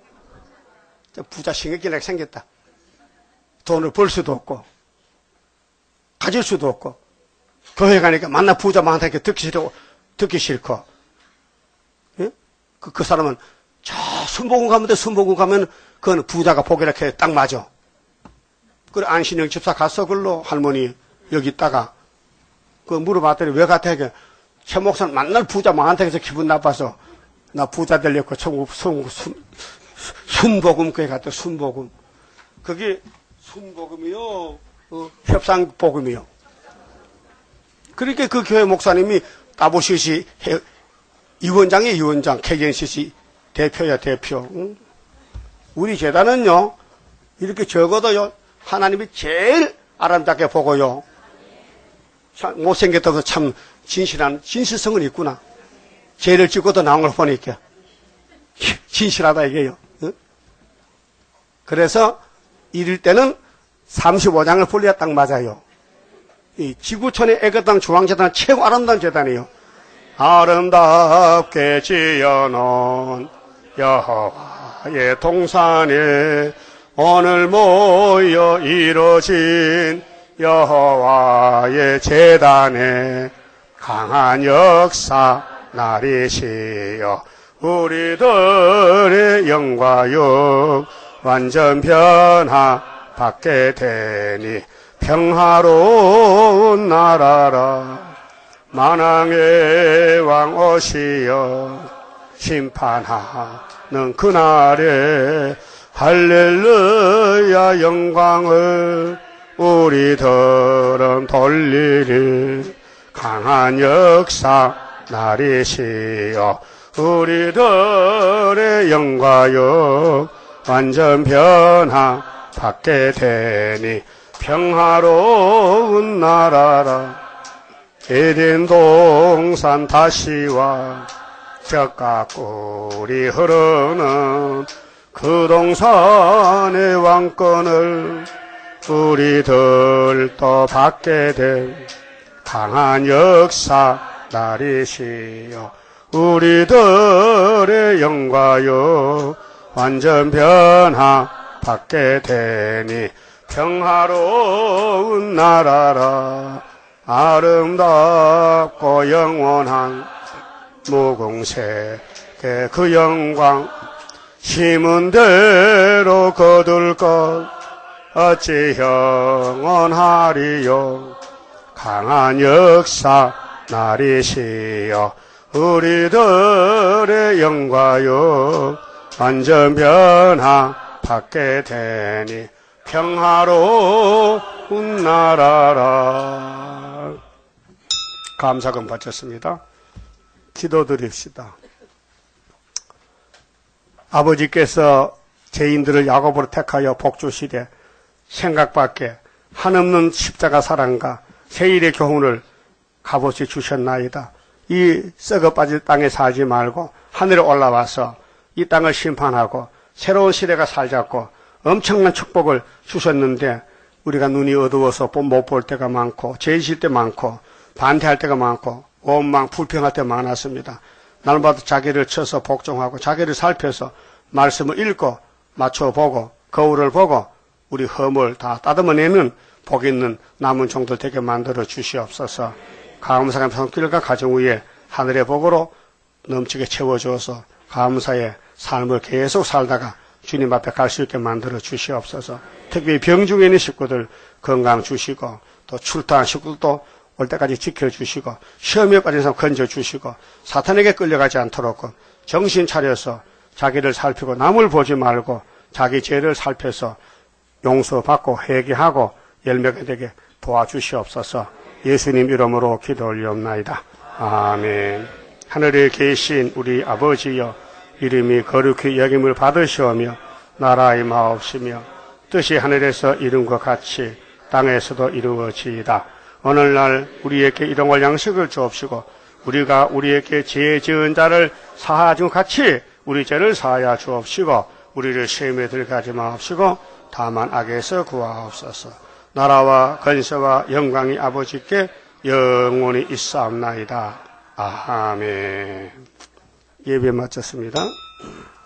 A: 부자 신경질나게 생겼다. 돈을 벌 수도 없고, 가질 수도 없고, 교회 가니까 만나 부자 많다니까 듣기 싫고, 듣기 싫고, 예? 그, 그 사람은 저 순복음 가면 돼, 순복음 가면 그건 부자가 보기라 해 딱 맞아. 그래, 안신영 집사 갔어, 글로 할머니 여기 있다가, 그 물어봤더니 왜 갔다 해게, 최 목사는 만날 부자 많다 해서 기분 나빠서, 나 부자 되려고 천국 순, 순, 순복음교회 갔다, 순복음. 그게 순복음이요, 어, 협상복음이요. 그러니까 그 교회 목사님이 따보시시 위원장이 위원장, 케이엔씨씨 대표야, 대표. 응? 우리 재단은요, 이렇게 적어도요, 하나님이 제일 아름답게 보고요. 참, 못생겼다고 참 진실한, 진실성은 있구나. 죄를 짓고도 나온 걸 보니까. 진실하다, 이게요. 응? 그래서, 이럴 때는 삼십오 장을 풀려야 딱 맞아요. 이 지구촌의 애거당 중앙재단은 최고 아름다운 재단이에요. 아름답게 지어놓은 여호와의 동산에 오늘 모여 이루어진 여호와의 재단에 강한 역사 나리시여 우리들의 영과 육 완전 변화 받게 되니 평화로운 나라라 만왕의 왕 오시여 심판하는 그날에 할렐루야 영광을 우리들은 돌리리 강한 역사 나리시여 우리들의 영과 육 완전 변화 받게 되니 평화로운 나라라 에덴 동산 다시와 젖과 꿀이 흐르는 그 동산의 왕권을 우리들도 받게 될 강한 역사 나리시여 우리들의 영과요 완전 변화 받게 되니 평화로운 나라라 아름답고 영원한 무궁세계 그 영광 심은 대로 거둘 것 어찌 영원하리요 강한 역사 나리시여 우리들의 영과요 완전 변화 받게 되니 평화로운 나라라. 감사금 바쳤습니다. 기도드립시다. 아버지께서 죄인들을 야곱으로 택하여 복주시되 생각밖에 한없는 십자가 사랑과 세일의 교훈을 값없이 주셨나이다. 이 썩어 빠질 땅에 살지 말고 하늘에 올라와서 이 땅을 심판하고 새로운 시대가 살자고 엄청난 축복을 주셨는데 우리가 눈이 어두워서 못 볼 때가 많고 죄질 때 많고 반대할 때가 많고 원망 불평할 때 많았습니다. 날마다 자기를 쳐서 복종하고 자기를 살펴서 말씀을 읽고 맞춰보고 거울을 보고 우리 허물 다 따듬어내는 복 있는 남은 종들 되게 만들어 주시옵소서. 감사의 손길과 가정 위에 하늘의 복으로 넘치게 채워주어서 감사의 삶을 계속 살다가 주님 앞에 갈 수 있게 만들어 주시옵소서. 특히 병 중에 있는 식구들 건강 주시고 또 출타한 식구들도 올 때까지 지켜주시고 시험에 빠진 사람 건져주시고 사탄에게 끌려가지 않도록 정신 차려서 자기를 살피고 남을 보지 말고 자기 죄를 살펴서 용서받고 회개하고 열매가 되게 도와주시옵소서. 예수님 이름으로 기도 올리옵나이다. 아멘. 하늘에 계신 우리 아버지여 이름이 거룩히 여김을 받으시오며 나라의 마옵시며 뜻이 하늘에서 이룬 것 같이 땅에서도 이루어지이다. 오늘날 우리에게 일용할 양식을 주옵시고 우리가 우리에게 죄 지은 자를 사하준 것 같이 우리 죄를 사하여 주옵시고 우리를 시험에 들게 하지 마옵시고 다만 악에서 구하옵소서. 나라와 권세와 영광이 아버지께 영원히 있사옵나이다. 아멘. 예배 마쳤습니다.